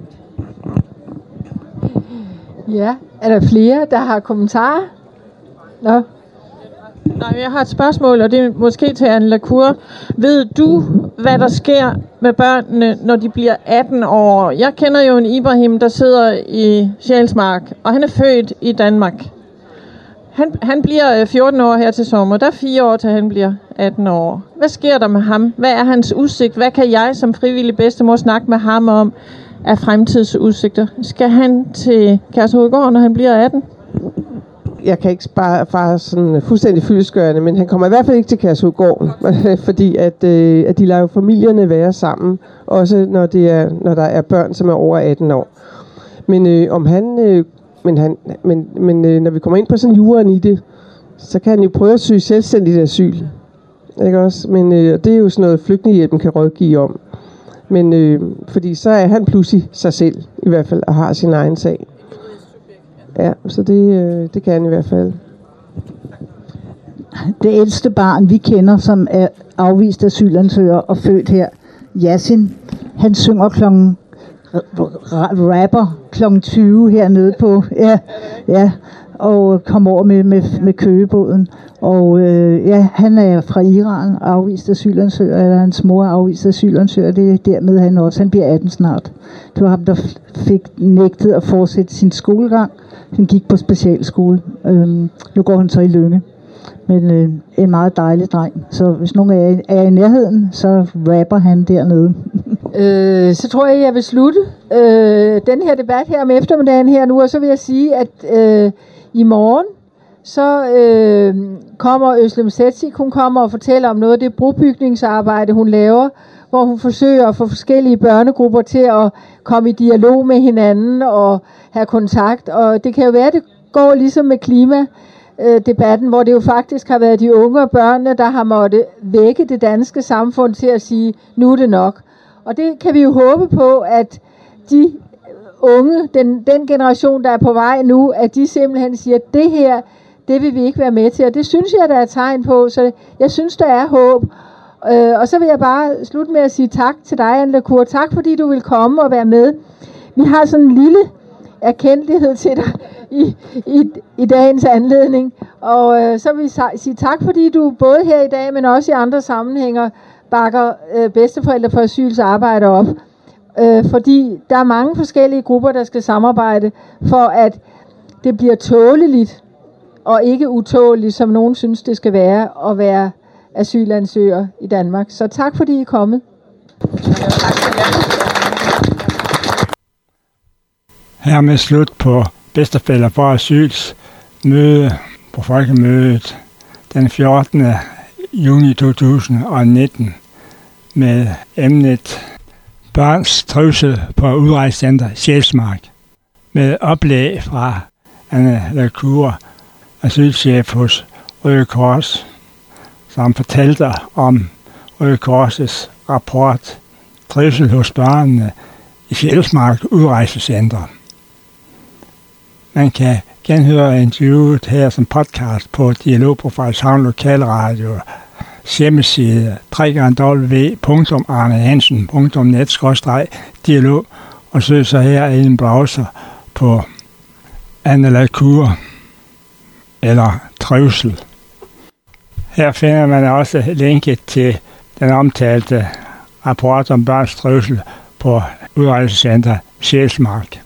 Ja, er der flere, der har kommentarer? Nå. Nej, jeg har et spørgsmål, og det er måske til Anne Lacour. Ved du, hvad der sker med børnene, når de bliver atten år? Jeg kender jo en Ibrahim, der sidder i Sjælsmark, og han er født i Danmark. Han, han bliver fjorten år her til sommer. Der er fire år til han bliver atten år. Hvad sker der med ham? Hvad er hans udsigt? Hvad kan jeg som frivillig bedstemor snakke med ham om af fremtidsudsigter? Skal han til Kærshovedgård, når han bliver atten? Jeg kan ikke bare, bare sådan fuldstændig fyldestgørende, men han kommer i hvert fald ikke til Kærshovedgård, fordi at, øh, at de lader jo familierne være sammen, også når, det er, når der er børn, som er over atten år. Men øh, om han, øh, men, han men, men øh, når vi kommer ind på sådan juraen i det, så kan han jo prøve at søge selvstændigt asyl, ikke også? Men øh, det er jo sådan noget, flygtningehjælpen kan rådgive om. Men øh, fordi så er han pludselig sig selv i hvert fald og har sin egen sag. Ja, så det, det kan han i hvert fald. Det ældste barn, vi kender, som er afvist asylansøger og født her, Yasin, han synger klokken, rapper klokken tyve hernede på, ja, ja, og kom over med, med, med køgebåden. Og øh, ja, han er fra Iran, afvist asylansøger, eller hans mor er afvist asylansøger, det er dermed han også, han bliver atten snart. Det var ham, der fik nægtet at fortsætte sin skolegang. Han gik på specialskole. Øhm, nu går han så i Lynge. Men øh, en meget dejlig dreng. Så hvis nogen er, er i nærheden, så rapper han dernede. øh, så tror jeg, jeg vil slutte øh, den her debat her om eftermiddagen her nu. Og så vil jeg sige, at øh, i morgen, så øh, kommer Özlem Cekic. Hun kommer og fortæller om noget af det brobygningsarbejde, hun laver, hvor hun forsøger at få forskellige børnegrupper til at komme i dialog med hinanden og have kontakt. Og det kan jo være, at det går ligesom med klimadebatten, hvor det jo faktisk har været de unge og børnene, der har måttet vække det danske samfund til at sige, nu er det nok. Og det kan vi jo håbe på, at de unge, den, den generation, der er på vej nu, at de simpelthen siger, at det her, det vil vi ikke være med til. Og det synes jeg, der er tegn på, så jeg synes, der er håb. Øh, og så vil jeg bare slutte med at sige tak til dig, Anne Lacour. Tak, fordi du vil komme og være med. Vi har sådan en lille erkendelighed til dig i, i, i dagens anledning. Og øh, så vil vi sige tak, fordi du både her i dag, men også i andre sammenhænger, bakker øh, bedsteforældre for asyls arbejde op. Øh, fordi der er mange forskellige grupper, der skal samarbejde, for at det bliver tåleligt, og ikke utåleligt, som nogen synes, det skal være, at være asylansøger i Danmark. Så tak, fordi I er kommet. Hermed slut på bedsteforældre for asyls møde på folkemødet den fjortende juni to tusind og nitten med emnet Børns trivsel på udrejsecenter Sjælsmark med oplæg fra Anne Lacour, asylchef hos Røde Kors, som fortalte om Røde Kors' rapport Trivsel hos børnene i Sjælsmark udrejsecenter. Man kan genhøre interviewet her som podcast på Dialog på Frederikshavn Lokalradio hjemmeside w w w punktum arnehansen punktum net skråstreg dialog og søg så her i en browser på Anne Lacour eller trivsel. Her finder man også linket til den omtalte rapport om børns trivsel på udrejsecenter Sjælsmark.